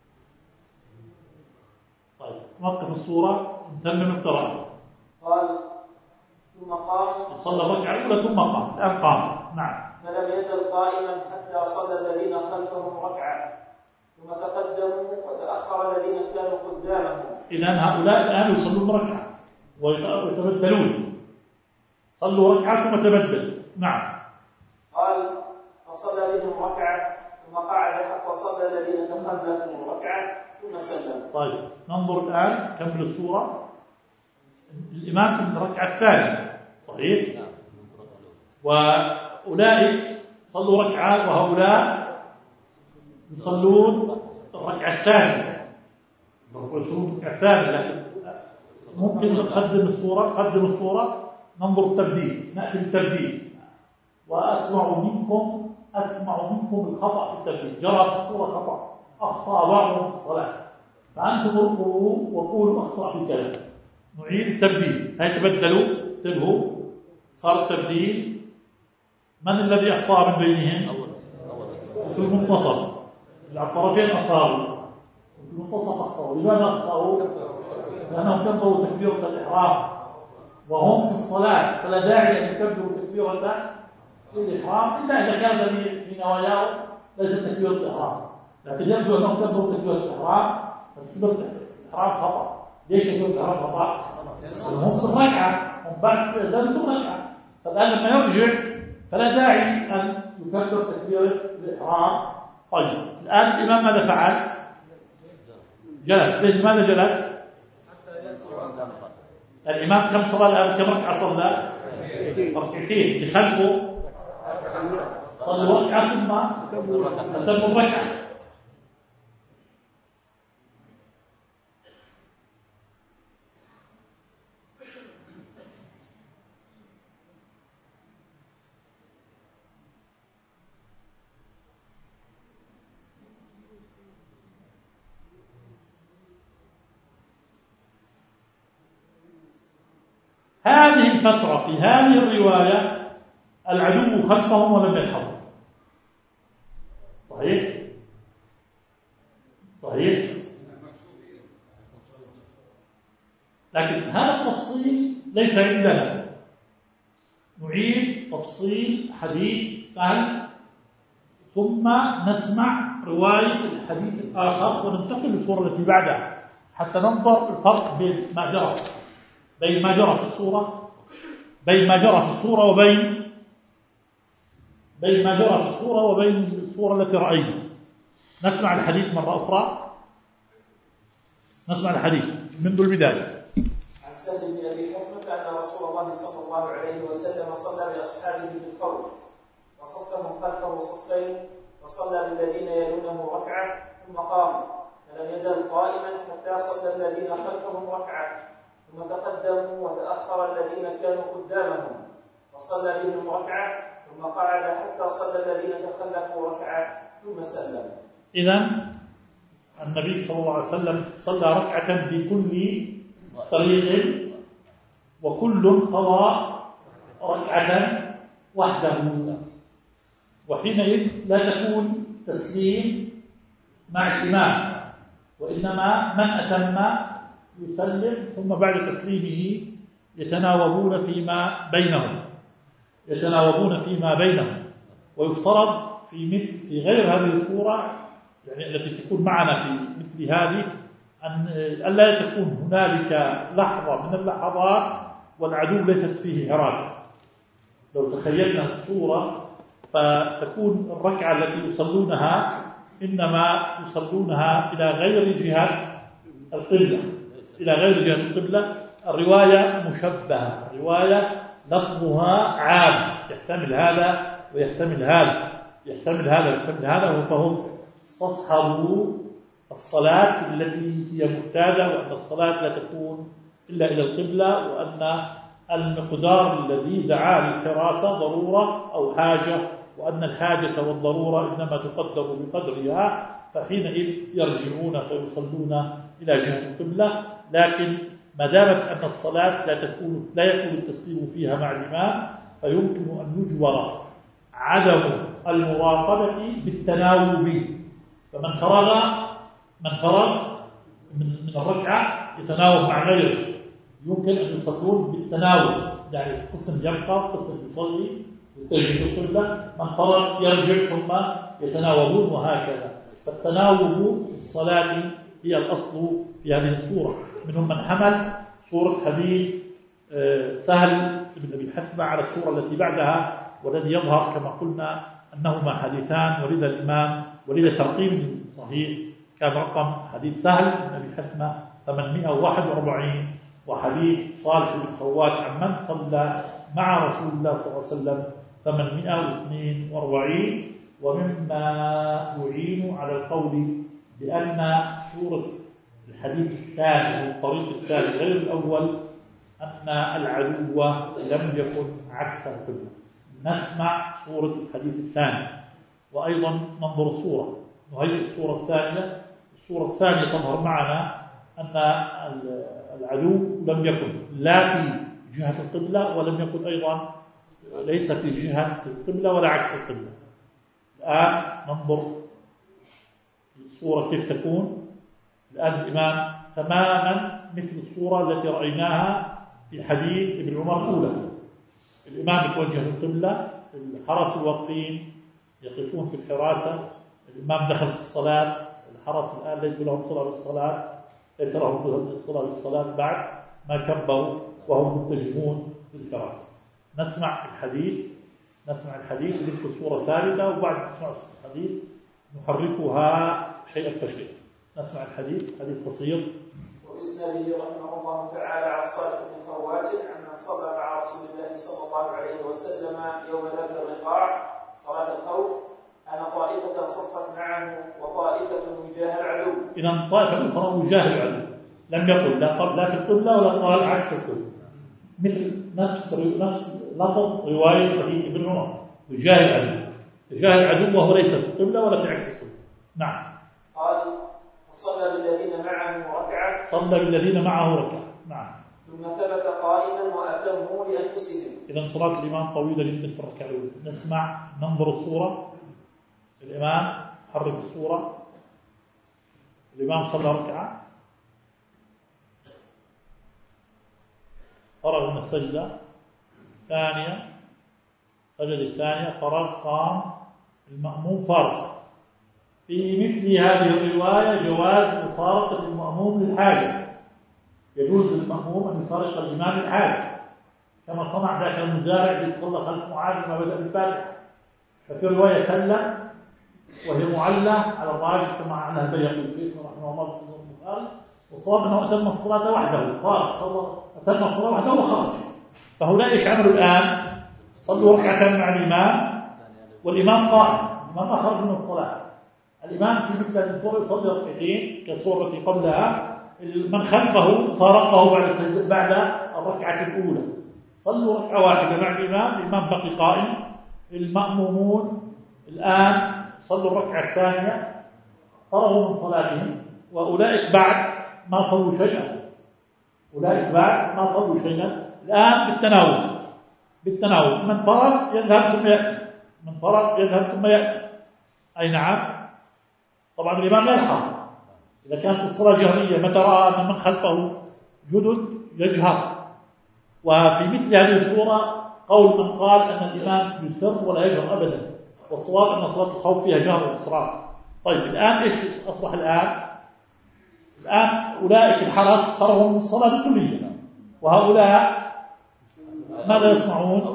طيب نوقف الصورة نتمم القراءة. قال ثم قام. صلى الركعة الأولى ثم قام، الآن قام. نعم. فلم يزل قائما حتى صلى الذين خلفهم ركعة ثم تقدموا وتأخر الذين كانوا قدامهم. إذن هؤلاء الآن يصلون ركعة ويتبدلون. صلوا ركعة ثم تبدل. نعم. قال فصلى بهم ركعة ثم قعد حتى صلى الذين تخلفوا ركعة ثم سلم. طيب ننظر الآن، كمل الصورة. الإمام في الركعة الثانية صحيح، وأولئك صلوا ركعة وهؤلاء يصلون الركعة الثانية. لكن ممكن نقدم الصورة ننظر التبديل، نأتي بالتبديل. وأسمع منكم الخطأ في التبديل. جرى في الصورة خطأ، أخطأ بعضهم في الصلاة، فأنتم ارقوا وقولوا أخطأ في كلام. نعيد التبديل. هاي تبدلوا، انتبهوا، صار التبديل. من الذي أخطأ من بينهم؟ في المنتصف، الطرفين أخطأوا، في المنتصف أخطأوا. لماذا أخطأوا؟ لأنهم كبروا تكبيرة الإحرام وهم في الصلاة، فلا داعي أن يكبروا تكبيرة الإحرام إلا إذا كان في نواياهم ليس تكبيرة الإحرام. لكن يبدو أنهم كبروا تكبيرة الإحرام، فتكبيرة الإحرام خطأ. ليش تكبيرة الإحرام خطأ؟ هم في الركعة، هم بعد ذلك الركعة. فالآن لما يرجع فلا داعي أن يكبر تكبيرة الإحرام. طيب الآن الإمام ماذا فعل؟ جلس. لماذا جلس؟ الإمام كم صلى الآن؟ كم ركعة صلى؟ ركعتين. خلفه صلوا ركعة ثم أتموا الركعة. هذه الفترة في هذه الرواية العدو خلفهم ولم يلحظوا. صحيح؟ لكن هذا التفصيل ليس عندنا. نعيد تفصيل حديث سهل ثم نسمع رواية الحديث الآخر وننتقل للصورة التي بعدها حتى ننظر الفرق بين ما جرى في الصورة وبين الصورة التي رأينا. نسمع الحديث مرة أخرى. نسمع الحديث منذ البداية. عن سهل بن أبي حثمة أن رسول الله صلى الله عليه وسلم صلى بأصحابه في الخوف وصفهم خلفه صفين وصلى بالذين يلونه ركعة ثم قام فلم يزل قائما حتى صلى الذين خلفهم ركعة ثم تقدموا وتأخر الذين كانوا قدامهم وصلى بهم ركعة ثم قعد حتى صلى الذين تخلفوا ركعة ثم سلم. إذن النبي صلى الله عليه وسلم صلى ركعة بكل طريق وكل قضى ركعة وحده، وحينئذ لا تكون تسليم مع الإمام، وإنما من أتم يسلم ثم بعد تسليمه يتناوبون فيما بينهم. ويفترض في غير هذه الصورة يعني التي تكون معنا في مثل هذه أن ألا تكون هنالك لحظة من اللحظات والعدو ليست فيه حراسة. لو تخيلنا الصورة فتكون الركعة التي يصلونها إنما يصلونها إلى غير جهة القبلة، الرواية مشبهة، الرواية لفظها عام يحتمل هذا ويحتمل هذا، فهم استصحبوا الصلاة التي هي معتادة، وأن الصلاة لا تكون إلا إلى القبلة، وأن المقدار الذي دعا للحراسة ضرورة أو حاجة، وأن الحاجة والضرورة إنما تقدر بقدرها، فحينئذ يرجعون فيصلون إلى جهة القبلة. لكن ما دامت أن الصلاة لا يكون التسليم فيها مع الإمام، فيمكن أن يجبر عدم المراقبة بالتناوب. فمن فرغ من الركعة يتناوب مع غيره، يمكن أن يصلون بالتناوب، يعني قسم يبقى قسم يصلي يتجه القبلة، من فرغ يرجع ثم يتناوبون، وهكذا. فالتناوب في الصلاة هي الأصل في هذه الصورة. منهم من حمل صورة حديث سهل بن أبي الحسبة على الصورة التي بعدها، والذي يظهر كما قلنا أنهما حديثان، ولذا ترقيم صحيح كان رقم حديث سهل بن أبي الحسبة 841، وحديث صالح بن خوات عمن صلى مع رسول الله صلى الله عليه وسلم 842. ومما يعين على القول بأن صورة الحديث الثاني والطريق الثاني غير الأول أن العدو لم يكن عكس القبلة. نسمع صورة الحديث الثاني وأيضا ننظر الصورة، وهي الصورة الثانية تظهر معنا أن العدو لم يكن لا في جهة القبلة، ولم يكن أيضا ليس في جهة القبلة ولا عكس القبلة. الآن ننظر الصورة كيف تكون. الآن الإمام تماما مثل الصورة التي رأيناها في حديث ابن عمر الأولى. الإمام يتوجه القبلة، الحرس الواقفين يقفون في الحراسة، الإمام دخل في الصلاة، الحرس الآن ليس لهم صلاة بالصلاة، ليس لهم صلاة بالصلاة بعد ما كبروا وهم متجهون بالحراسة. نسمع الحديث مثل الصورة الثالثة، وبعد نسمع الحديث نحركها شيئا فشيئا. نسمع الحديث قصير. وبإسناده رحمه الله تعالى عن صالح بن خوات عن صلى مع رسول الله صلى الله عليه وسلم يوم ذات الرقاع صلاة الخوف أن طائفة صفت معه وطائفة وجاه العدو. إذا طائفة أخرى وجاه العدو، لم يقل لا في القبلة ولا قال عكس القبلة، مثل نفس لفظ رواية حديث ابن عمر وجاه العدو وهو ليس في القبلة ولا في عكس القبلة. نعم. قال فصلى بالذين معه ركعة. نعم. ثم ثبت قائما وأتموا لأنفسهم. إذا صلاة الإمام طويلة جدا في الركعة الأولى. ننظر الصورة. الإمام حرك الصورة. الإمام صلى ركعة، فرغ من السجدة الثانية، سجد الثانية، فرغ، قام، المأموم فارق. في مثل هذه الرواية جواز مفارقة المأموم للحاجة، يجوز للمأموم أن يفارق الإمام للحاجة، كما صنع ذاك المزارع الذي صلى خلف معاذ ما بدأ بالفاتحة. ففي رواية سلم وهي معلة على الراجح كما عنها البيهقي رحمه الله في البخاري، وصاب أنه أتم الصلاة وحده، أتم الصلاة وحده وخرج. فهؤلاء ايش عملوا الآن؟ صلوا ركعة مع الإمام والإمام قائم، الإمام أخرج من الصلاة. الإمام في مثل هذه الصورة يصلي ركعتين كالصورة التي قبلها، من خلفه فارقه بعد الركعة الأولى، صلوا ركعة واحدة مع الإمام بقي قائم. المأمومون الآن صلوا الركعة الثانية، فرغوا من صلاتهم، وأولئك بعد ما صلوا شيئا، أولئك بعد ما صلوا شيئا. الآن بالتناوب، من فرغ يذهب ثم يأتي، من فرغ يذهب ثم يأتي. أي نعم. طبعا الإمام يلحظ إذا كانت الصلاة جهرية، متى رأى أن من خلفه جدد يجهر. وفي مثل هذه الصورة قول من قال أن الإمام يسر ولا يجهر أبدا، والصواب أن صلاة الخوف فيها جهر وإصرار. طيب الآن إيش أصبح الآن أولئك الحرس فرغوا من الصلاة بكلية، وهؤلاء ماذا يصنعون؟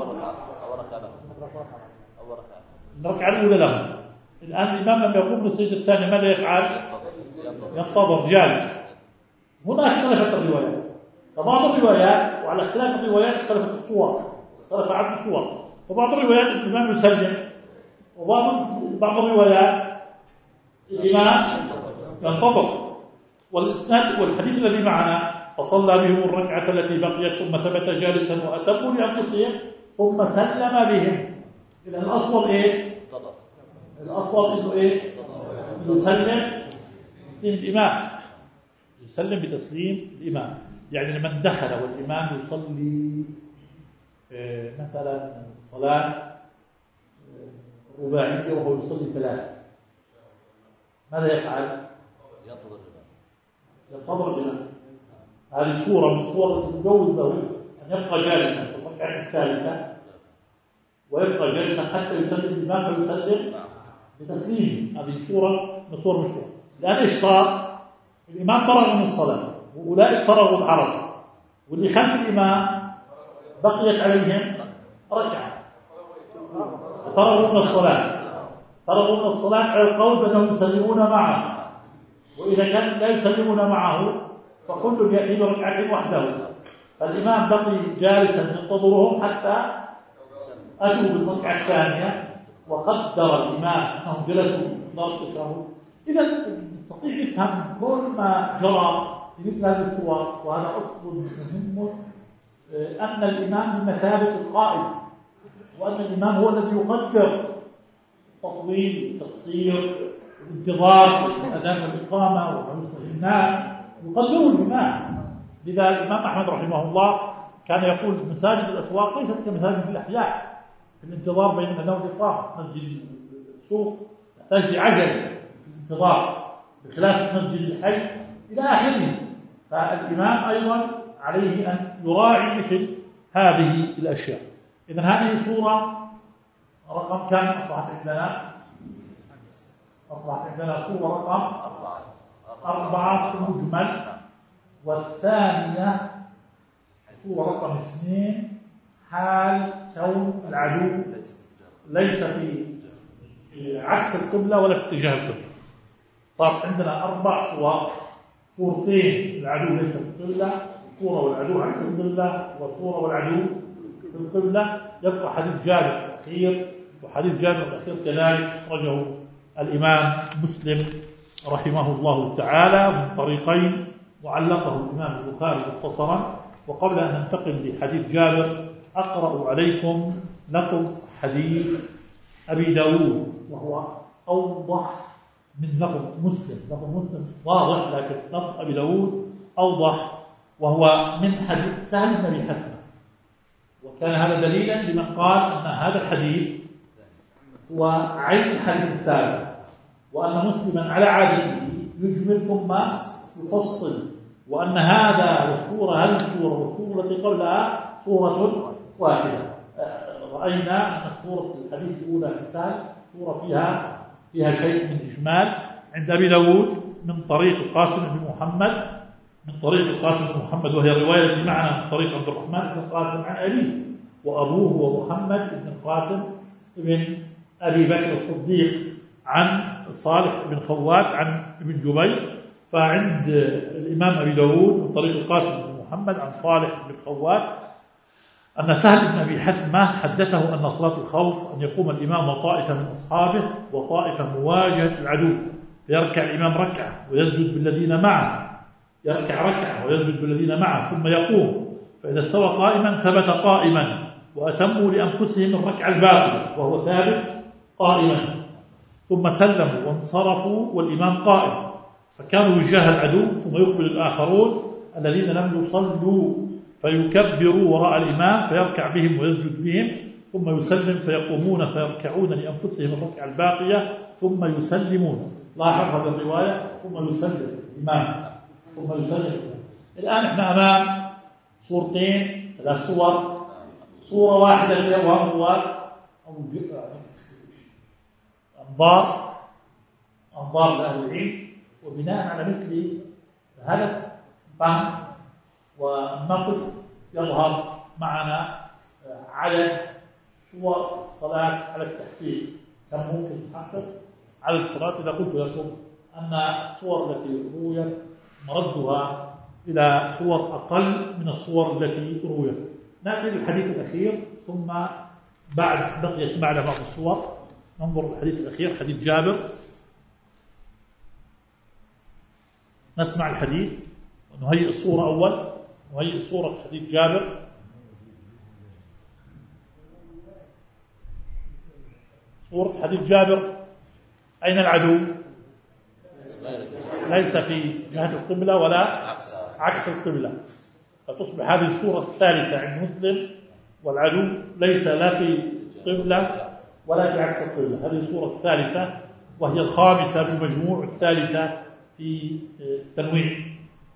الركعة الأولى لهم. الآن الإمام لما يقوم من السجدة الثانية ماذا يفعل؟ ينتظر جالس. هنا اختلفت الروايات، فبعض الروايات، وعلى اختلاف الروايات اختلفت الصور، اختلف عدد الصور. فبعض الروايات الإمام يسلم، وبعض الروايات الإمام ينتظر. والإسناد والحديث الذي معنا فصلى بهم الركعة التي بقيت ثم ثبت جالسا وأتموا لأنفسهم ثم سلم بهم. إذا الأصل إيش؟ الأصل إنه إيش؟ يسلم الإمام، يسلم بتسليم الإمام. يعني لمن دخل والإمام يصلي مثلا الصلاة رباعية وهو يصلي 3، ماذا يفعل؟ ينتظر الإمام. هذه صورة من صور تجوز له أن يبقى جالسا في الركعة الثالثة، ويبقى جالسا حتى يسلم الإمام فيسلم بتسليم. هذه صورة من صور مشروع. الآن إيش صار؟ الإمام فرغ من الصلاة، وأولئك فرغوا العرض، واللي خلف الإمام بقيت عليهم ركعة، فرغوا من الصلاة على القول بأنهم يسلمون معه. وإذا كان لا يسلمون معه فكل يأتي بركعة وحده. فالإمام بقي جالسا ينتظرهم حتى أتوا بالركعة الثانية، وقدر الإمام أنهم جلسوا دار التشهد. إذا نستطيع نفهم كل ما جرى في مثل هذه الصور، وهذا أصل مهم، أن الإمام بمثابة القائد، وأن الإمام هو الذي يقدر التطويل، التقصير، الانتظار، الأذان والإقامة والجلوس في النام، يقدره الإمام. لذا الإمام أحمد رحمه الله كان يقول مساجد الأسواق ليست كمساجد الأحياء في الانتظار بين الأذان والإقامة. مسجد السوق يحتاج لعجل في الانتظار بخلاف مسجد الحي إلى آخره. فالإمام أيضا عليه أن يراعي مثل هذه الأشياء. إذن هذه صورة رقم كم أصبحت عندنا صورة رقم 4 مجمل، والثانية صورة رقم 2 حال كون العدو ليس في عكس القبلة ولا في اتجاه القبلة. صارت عندنا 4 صور: صورتين العدو ليس في القبلة، صورة والعدو عكس القبلة، وصورة والعدو في القبلة. يبقى حديث جابر الأخير، وحديث جابر الأخير كذلك أخرجه الإمام مسلم رحمه الله تعالى من طريقين، وعلقه الإمام البخاري مختصرا. وقبل أن ننتقل لحديث جابر أقرأ عليكم لفظ حديث أبي داود، وهو أوضح من لفظ مسلم. لفظ مسلم واضح، لكن لفظ أبي داود أوضح، وهو من حديث سهل بن أبي حثمة. وكان هذا دليلا لمن قال أن هذا الحديث هو عين الحديث السابق، وأن مسلما على عادته يجمل ثم يفصل، وأن هذا والصورة هذه الصورة والصورة التي قبلها صورة واحدة. رأينا أن صورة الحديث الأولى مثال صورة فيها شيء من إجمال. عند أبي داود من طريق القاسم بن محمد، وهي الرواية التي معنا من طريق عبد الرحمن بن القاسم عن أبيه، وأبوه هو محمد بن القاسم بن أبي بكر الصديق عن صالح بن خوات عن ابن جبير. فعند الإمام أبي داود من طريق القاسم بن محمد عن صالح بن خوات أن سهل بن أبي حثمة حدثه أن صلاة الخوف أن يقوم الإمام وطائفة من أصحابه وطائفة مواجهة العدو، فيركع الإمام ركعة ويسجد بالذين معه، يركع ركعة ويسجد بالذين معه ثم يقوم، فإذا استوى قائما ثبت قائما، وأتموا لأنفسهم الركعة الباقية وهو ثابت قائما، ثم سلموا وانصرفوا والإمام قائم، فكانوا وجاه العدو، ثم يقبل الآخرون الذين لم يصلوا فيكبروا وراء الإمام فيركع بهم ويسجد بهم، ثم يسلم فيقومون فيركعون لأنفسهم الركعة الباقية ثم يسلمون. لاحظ هذه الرواية، ثم يسلم الإمام ثم يسلم. الآن احنا أمام صورتين، 3 صور، صورة واحدة فيها وأنظار لأهل العلم، وبناء على مثل هذا الفهم والنقد يظهر معنا عدد صور الصلاة على التحقيق. كم ممكن نحقق عدد الصلاة؟ إذا قلت لكم أن الصور التي رويت مردها إلى صور أقل من الصور التي رويت. نأتي للحديث الأخير، ثم بقيت معنا بعض الصور. ننظر الحديث الأخير، حديث جابر. نسمع الحديث ونهيئ الصورة أول، نهيئ صورة حديث جابر. صورة حديث جابر: أين العدو؟ ليس في جهة القبلة ولا عكس القبلة، فتصبح هذه الصورة الثالثة عند مسلم، والعدو ليس لا في قبلة ولا في عكس القبلة. هذه الصورة الثالثة، وهي الخامسة بالمجموع، الثالثة في التنوين.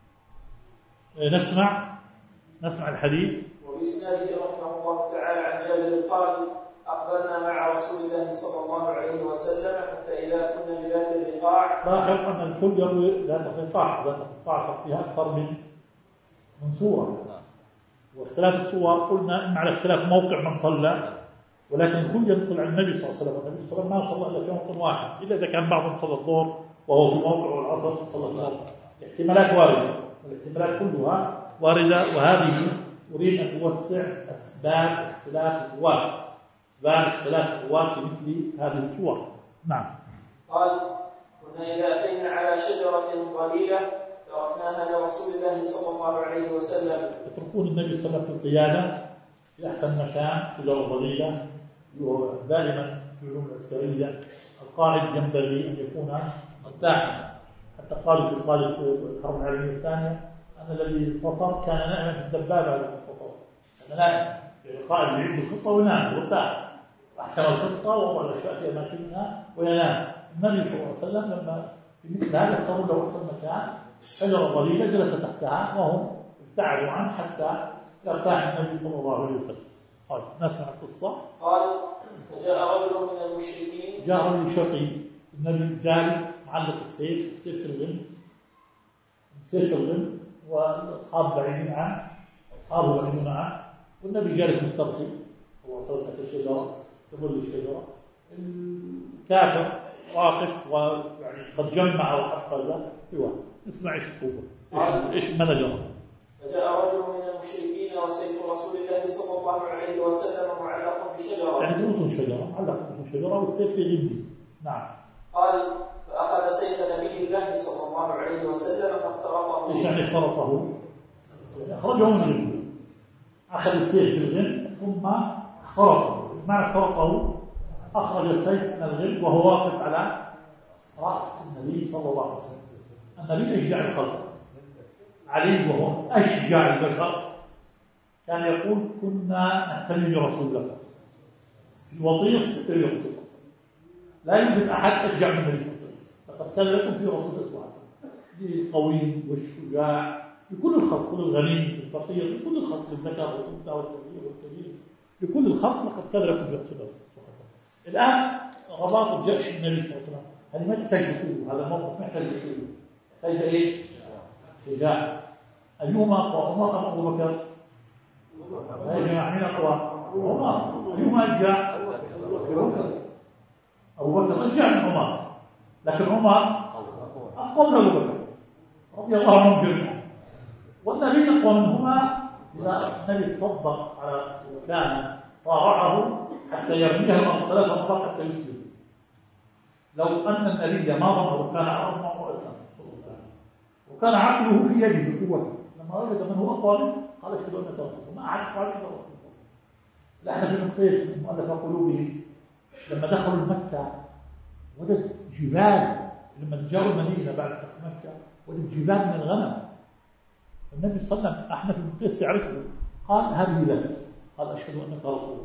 نسمع الحديث. وبإسناده رحمه الله تعالى عن جابر قال: أقبلنا مع رسول الله صلى الله عليه وسلم حتى إذا كنا بذات الرقاع. لاحظ أن الكل يروي ذات الرقاع، ذات الرقاع فيها أكثر من صورة، واختلاف الصور قلنا إما على اختلاف موقع من صلى، ولكن الكل ينقل عن النبي صلى الله عليه وسلم. النبي صلى الله عليه وسلم ما صلى إلا في موطن واحد، إلا إذا كان بعضهم صلى الظهر وهو في موقع، والعصر صلى الظهر. الاحتمالات واردة، والاحتمالات كلها واردة، وهذه أريد أن أوسع أسباب اختلاف الرواة، أسباب اختلاف الرواة في مثل هذه الصور. نعم. قال: كنا إذا أتينا على شجرة ظليلة تركناها لرسول الله صلى الله عليه وسلم. يتركون النبي صلى الله عليه وسلم في القيادة في أحسن مكان، شجرة ظليلة. دائما في العلوم العسكرية القائد ينبغي أن يكون مرتاحا، حتى قالوا في قادة الحرب العالمية الثانية أن الذي انتصر كان نائما في الدبابة التي انتصر، كان نائم. القائد يعيد الخطة وينام مرتاح، أحكم الخطة ووضع الأشياء في أماكنها وينام. النبي صلى الله عليه وسلم لما في مثل هذا اختاروا له أحسن مكان، شجرة ظليلة، جلس تحتها وهم ابتعدوا عنه حتى يرتاح النبي صلى الله عليه وسلم. قال: نسمع القصة. قال: فجاء رجل من المشركين. جاء رجل شقي، النبي جالس معلق السيف في الغنم، سيف الغنم، والأصحاب بعيدين عنه، أصحابه بعيدين عنه، والنبي جالس مسترخي، هو صوت الشجرة، تظل الشجرة. الكافر واقف ويعني قد جمع وحفظ سواه. اسمع ايش الصوبة، ايش ماذا جرى. فجاء رجل من المشركين وسيف رسول الله صلى الله عليه وسلم معلق بشجرة، يعني رؤوس شجرة، علق رؤوس شجرة والسيف في غمده. نعم. قال: فأخذ سيف نبي الله صلى الله عليه وسلم فاخترقه. ايش يعني اخترقه؟ يعني أخرجه من غمده، أخذ السيف في الغم ثم اخترقه. معنى اخترقه أخرج السيف من الغم وهو واقف على رأس النبي صلى الله عليه وسلم. النبي أشجع الخلق، علي وهو أشجع البشر، كان يقول: كنا نحتمي برسول الله في الوطيس، نحتمي برسول الله، لا يوجد أحد أشجع من النبي صلى الله عليه وسلم. فقد كان لكم في رسول الله القوي والشجاع لكل الخلق، كل الغني والفقير، لكل الخلق، الذكر والأنثى والصغير والكبير، لكل الخلق لقد كان لكم في رسول الله صلى الله عليه وسلم. الآن رباط الجيش النبي صلى الله عليه وسلم هذه ما تحتاج لكله، هذا موقف ما يحتاج لكله، يحتاج إيش؟ شجاع. أيهما أقوى، عمر أم أبو بكر؟ يا جماعة مين أقوى؟ عمر. أيهما أشجع؟ أبو بكر أشجع من عمر، لكن عمر أقوى من أبو بكر رضي الله عنهم جميعا، والنبي أقوى منهما. إذا النبي تصدق على وكان صارعه حتى يرميه الأرض 3 مرات حتى يسلم. لو أن النبي ما ضمه كان عرض معه أسلم، وكان عقله في يده بقوته، لما وجد من هو أقوى منه قال: اشهد أنك رسول الله. ما أحد قال إلا رسول الله. الأحنف بن قيس من مؤلف قلوبهم لما دخلوا مكة وجد جبال لما جاءوا المدينة بعد فتح مكة وجد جبال من الغنم، النبي صلى الله عليه وسلم أحنف بن قيس يعرفه، قال هذه لك، قال أشهد أنك رسول الله،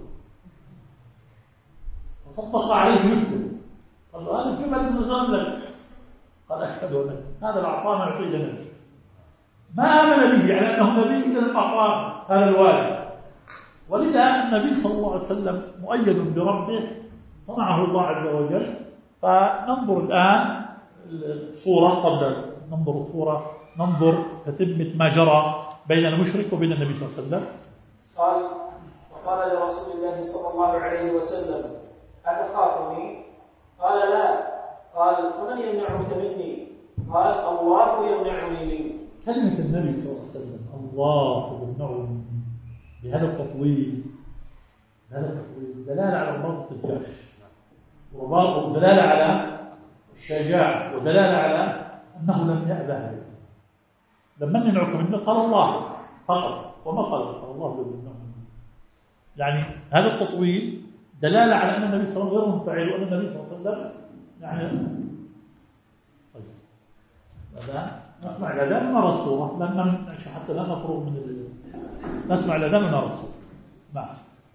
فصدق عليه مسلم، قال له هذا الجبل من الغنم لك، قال أشهد أنك، هذا العطاء ما يعطيه لنبي، ما آمن به على أنه نبي إلا الأعطاء هذا الوالد. ولذا النبي صلى الله عليه وسلم مؤيد بربه صنعه الله عز وجل. فننظر الآن الصورة قبل ننظر الصورة، ننظر تتمة ما جرى بين المشرك وبين النبي صلى الله عليه وسلم. قال وقال لرسول الله صلى الله عليه وسلم أتخافني؟ قال لا. قال فمن يمنعك مني؟ قال الله يمنعني مني. كلمة النبي صلى الله عليه وسلم الله يمنعني مني بهذا التطويل، هذا التطويل دلالة على رباط الجيش، ودلالة على الشجاعة، ودلالة على أنه لم يأبه. لما يمنعك منه قال الله فقط، وما قال الله يمنعني مني. يعني هذا التطويل دلالة على أن النبي صلى الله عليه وسلم غير منفعل، وأن النبي صلى الله عليه وسلم يعني نسمع الأذان ونرى الصورة، لأن حتى لا نفرغ من نسمع الأذان ونرى الصورة. نعم،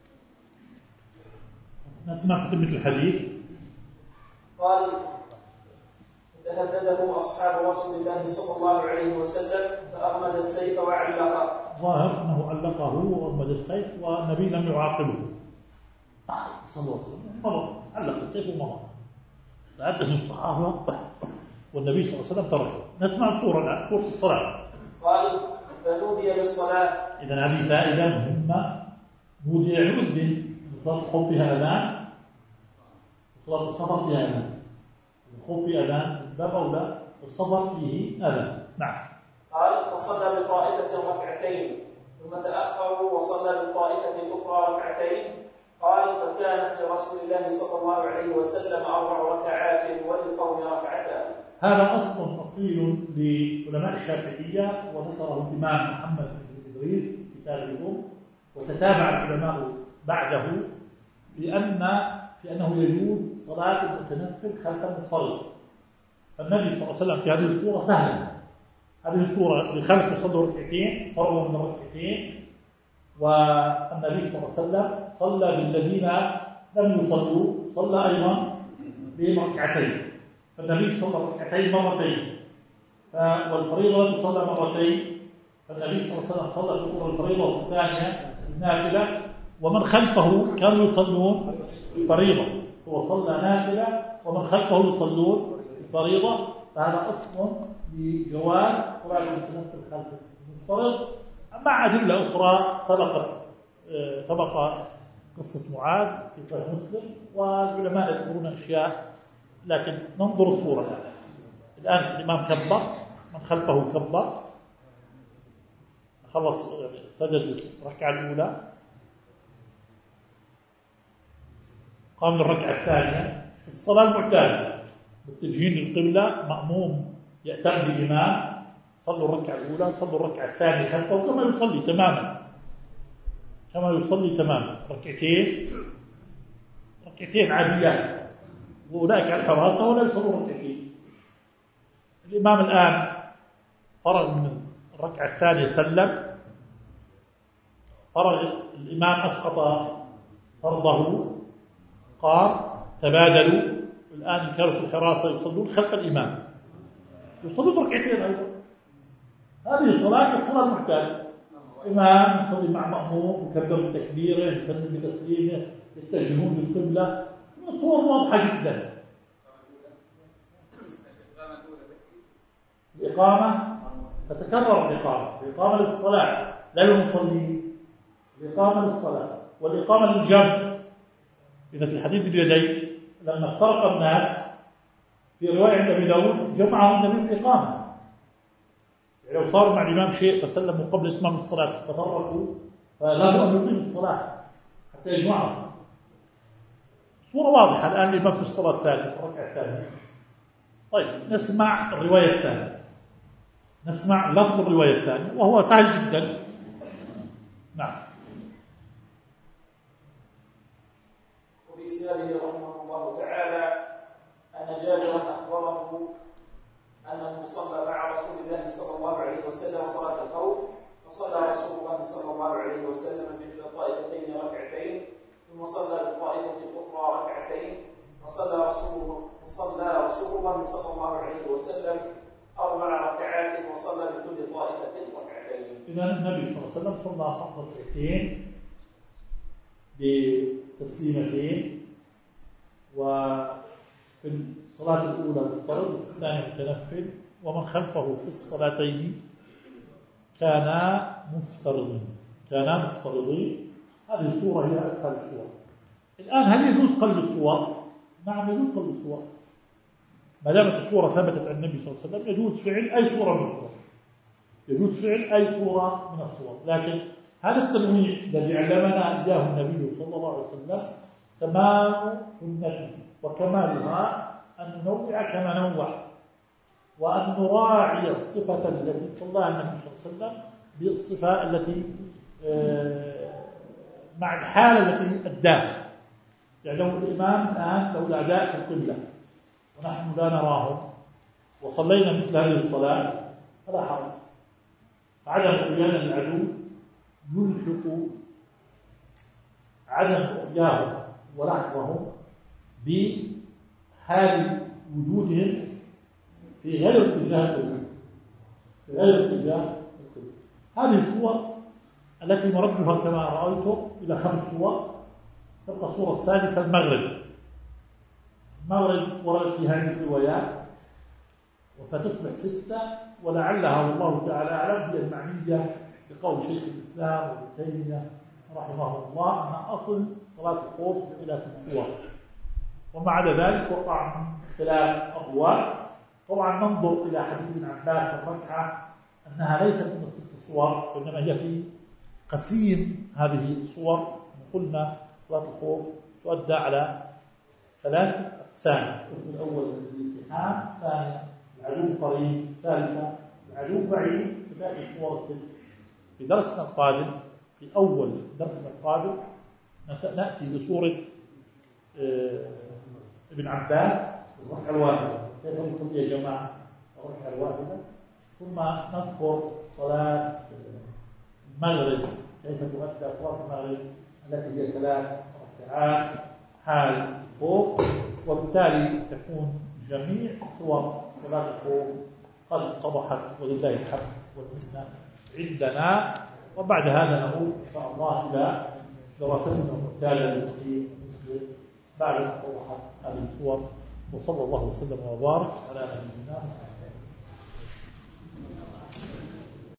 نسمع تتمة الحديث. قال تهدده أصحاب رسول الله صلى الله عليه وسلم فأغمد السيف وعلقه. ظاهر أنه علقه وأغمد السيف والنبي لم يعاقبه صلى الله عليه وسلم، مضى علق السيف ومضى. تعدد الصحابة والنبي صلى الله عليه وسلم تركه. نسمع الصورة الآن، صورة الصلاة. قال فنودي بالصلاة. إذن هذه فائدة مهمة، نودي يؤذن، صلاة الخوف فيها أذان، صلاة السفر فيها أذان. الخوف فيه أذان من باب أولى، السفر فيه أذان. نعم. قال فصلى بطائفة ركعتين ثم تأخروا وصلى بالطائفة الأخرى ركعتين. قال فكانت لرسول الله صلى الله عليه وسلم 4 ركعات وللقوم ركعتان. هذا أصل أصيل لعلماء الشافعية، وذكره الإمام محمد بن إدريس في كتابه، وتتابع العلماء بعده في أنه يجوز صلاة المتنفل خلف المصلي. فالنبي صلى الله عليه وسلم في هذه الصورة سهلة، هذه الصورة اللي خلف يصلوا ركعتين، فرضوا من الركعتين، والنبي صلى الله عليه وسلم صلى بالذين لم يصلوا، صلى أيضا بركعتين. فالنبي صلى ركعتين مرتين، والفريضة تصلى مرتين. فالنبي صلى الله عليه وسلم صلى في الأولى الفريضة وفي الثانية النافلة، ومن خلفه كانوا يصلون الفريضة، هو صلى نافلة ومن خلفه يصلون الفريضة. فهذا أصل لجواز صلاة المتنفل خلف المفترض. مع أدلة أخرى سبق قصة معاذ في صحيح مسلم، والعلماء يذكرون أشياء، لكن ننظر الصورة. الآن الإمام كبر، من خلفه كبر، خلص سجد الركعة الأولى، قام للركعة الثانية. في الصلاة المعتادة بالتجهيز للقبلة، مأموم يأتم بالإمام، صلوا الركعة الأولى، صلوا الركعة الثانية خلفه كما يصلي تماما، كما يصلي تماما، ركعتين عاديات، وأولئك على الحراسة ولا يصلون ركعتين. الإمام الآن فرغ من الركعة الثانية، سلم، فرغ الإمام، أسقط فرضه، قام، تبادلوا. الآن كانوا في الحراسة يصلون خلف الإمام، يصلون ركعتين أيضا. هذه الصلاة الصلاة المعتادة، إمام يصلي مع مأموم، يكبر بتكبيره، يسلم بتسليمه، يتجهون للقبلة، صور واضحة جدا. الإقامة تتكرر، الإقامة للصلاة لا للمصلين، الإقامة للصلاة والإقامة للجمع. إذا في الحديث اليدين لما افترق الناس في رواية عند أبي داود جمعهم النبي الإقامة، يعني لو صار مع الإمام شيء فسلموا قبل إتمام الصلاة فتفرقوا، فلا بد أن يقيموا الصلاة حتى يجمعهم. صورة واضحة. الآن الإمام في الصلاة الثانية، في الركعة الثانية. طيب نسمع الرواية الثانية، نسمع لفظ الرواية الثانية وهو سهل جدا. نعم. وبإسناده رحمه الله تعالى أن جابرا أخبره أنه صلى مع رسول الله صلى الله عليه وسلم صلاة الخوف، فصلى رسول الله صلى الله عليه وسلم بإحدى الطائفتين ركعتين، ثم صلى بالطائفة الأخرى ركعتين، فصلى رسول الله صلى الله عليه وسلم 4 ركعات، وصلى بكل طائفة ركعتين. إذا النبي صلى الله عليه وسلم صلى 5 ركعتين بتسليمتين، وفي الصلاة الأولى مفترض وفي الثانية متنفل، ومن خلفه في الصلاتين كانا مفترضين. هذه الصورة هي أسهل الصور. الآن هل يجوز قلب الصور؟ نعم يجوز قلب الصور، ما دامت الصورة ثبتت عن النبي صلى الله عليه وسلم يجوز فعل أي صورة من الصور، يجوز فعل أي صورة من الصور. لكن هذا التنويع الذي علمنا إياه النبي صلى الله عليه وسلم تمام سنته وكمالها أن ننوع كما نوع، وأن نراعي الصفة التي صلىها النبي صلى الله عليه وسلم بالصفة التي مع الحالة التي أداها. يعني لو الإمام الآن لو الأعداء في القبلة ونحن لا نراهم وصلينا مثل هذه الصلاة فلا حرج. عدم رؤيان العدو يلحق عدم رؤياهم ولحظهم بحال وجودهم في غير اتجاه القبلة، هذه الصور التي مردها كما رأيتم إلى 5 صور. تبقى الصورة السادسة المغرب وردت في هذه الروايات، وستصبح 6، ولعلها والله تعالى أعلم هي المعنية بقول شيخ الإسلام وابن تيمية رحمه الله أن أصل صلاة الخوف إلى 6 صور، وما عدا ذلك وقع من خلال أقوال. طبعا ننظر إلى حديث ابن عباس الركعة أنها ليست من 6 صور، وإنما هي في قسيم هذه الصور. قلنا صلاة الخوف تؤدى على 3 أقسام: القسم الأول الامتحان، ثانيا العدو قريب، ثالثا العدو بعيد. تبقى صور 6. في درسنا القادم، في أول درسنا القادم نأتي بصورة ابن عباس الركعة الواحدة، كيف نقول يا جماعة الركعة الواحدة، ثم نذكر صلاة المغرب كيف تؤدى صلاة المغرب التي هي 3 ركعات حال الخوف، وبالتالي تكون جميع صور صلاة الخوف قد اتضحت ولله الحمد والمنة عندنا. وبعد هذا نعود إن شاء الله إلى دراستنا المعتادة التي بعد أن اتضحت هذه الصور. وصلى الله وسلم وبارك على نبينا محمد.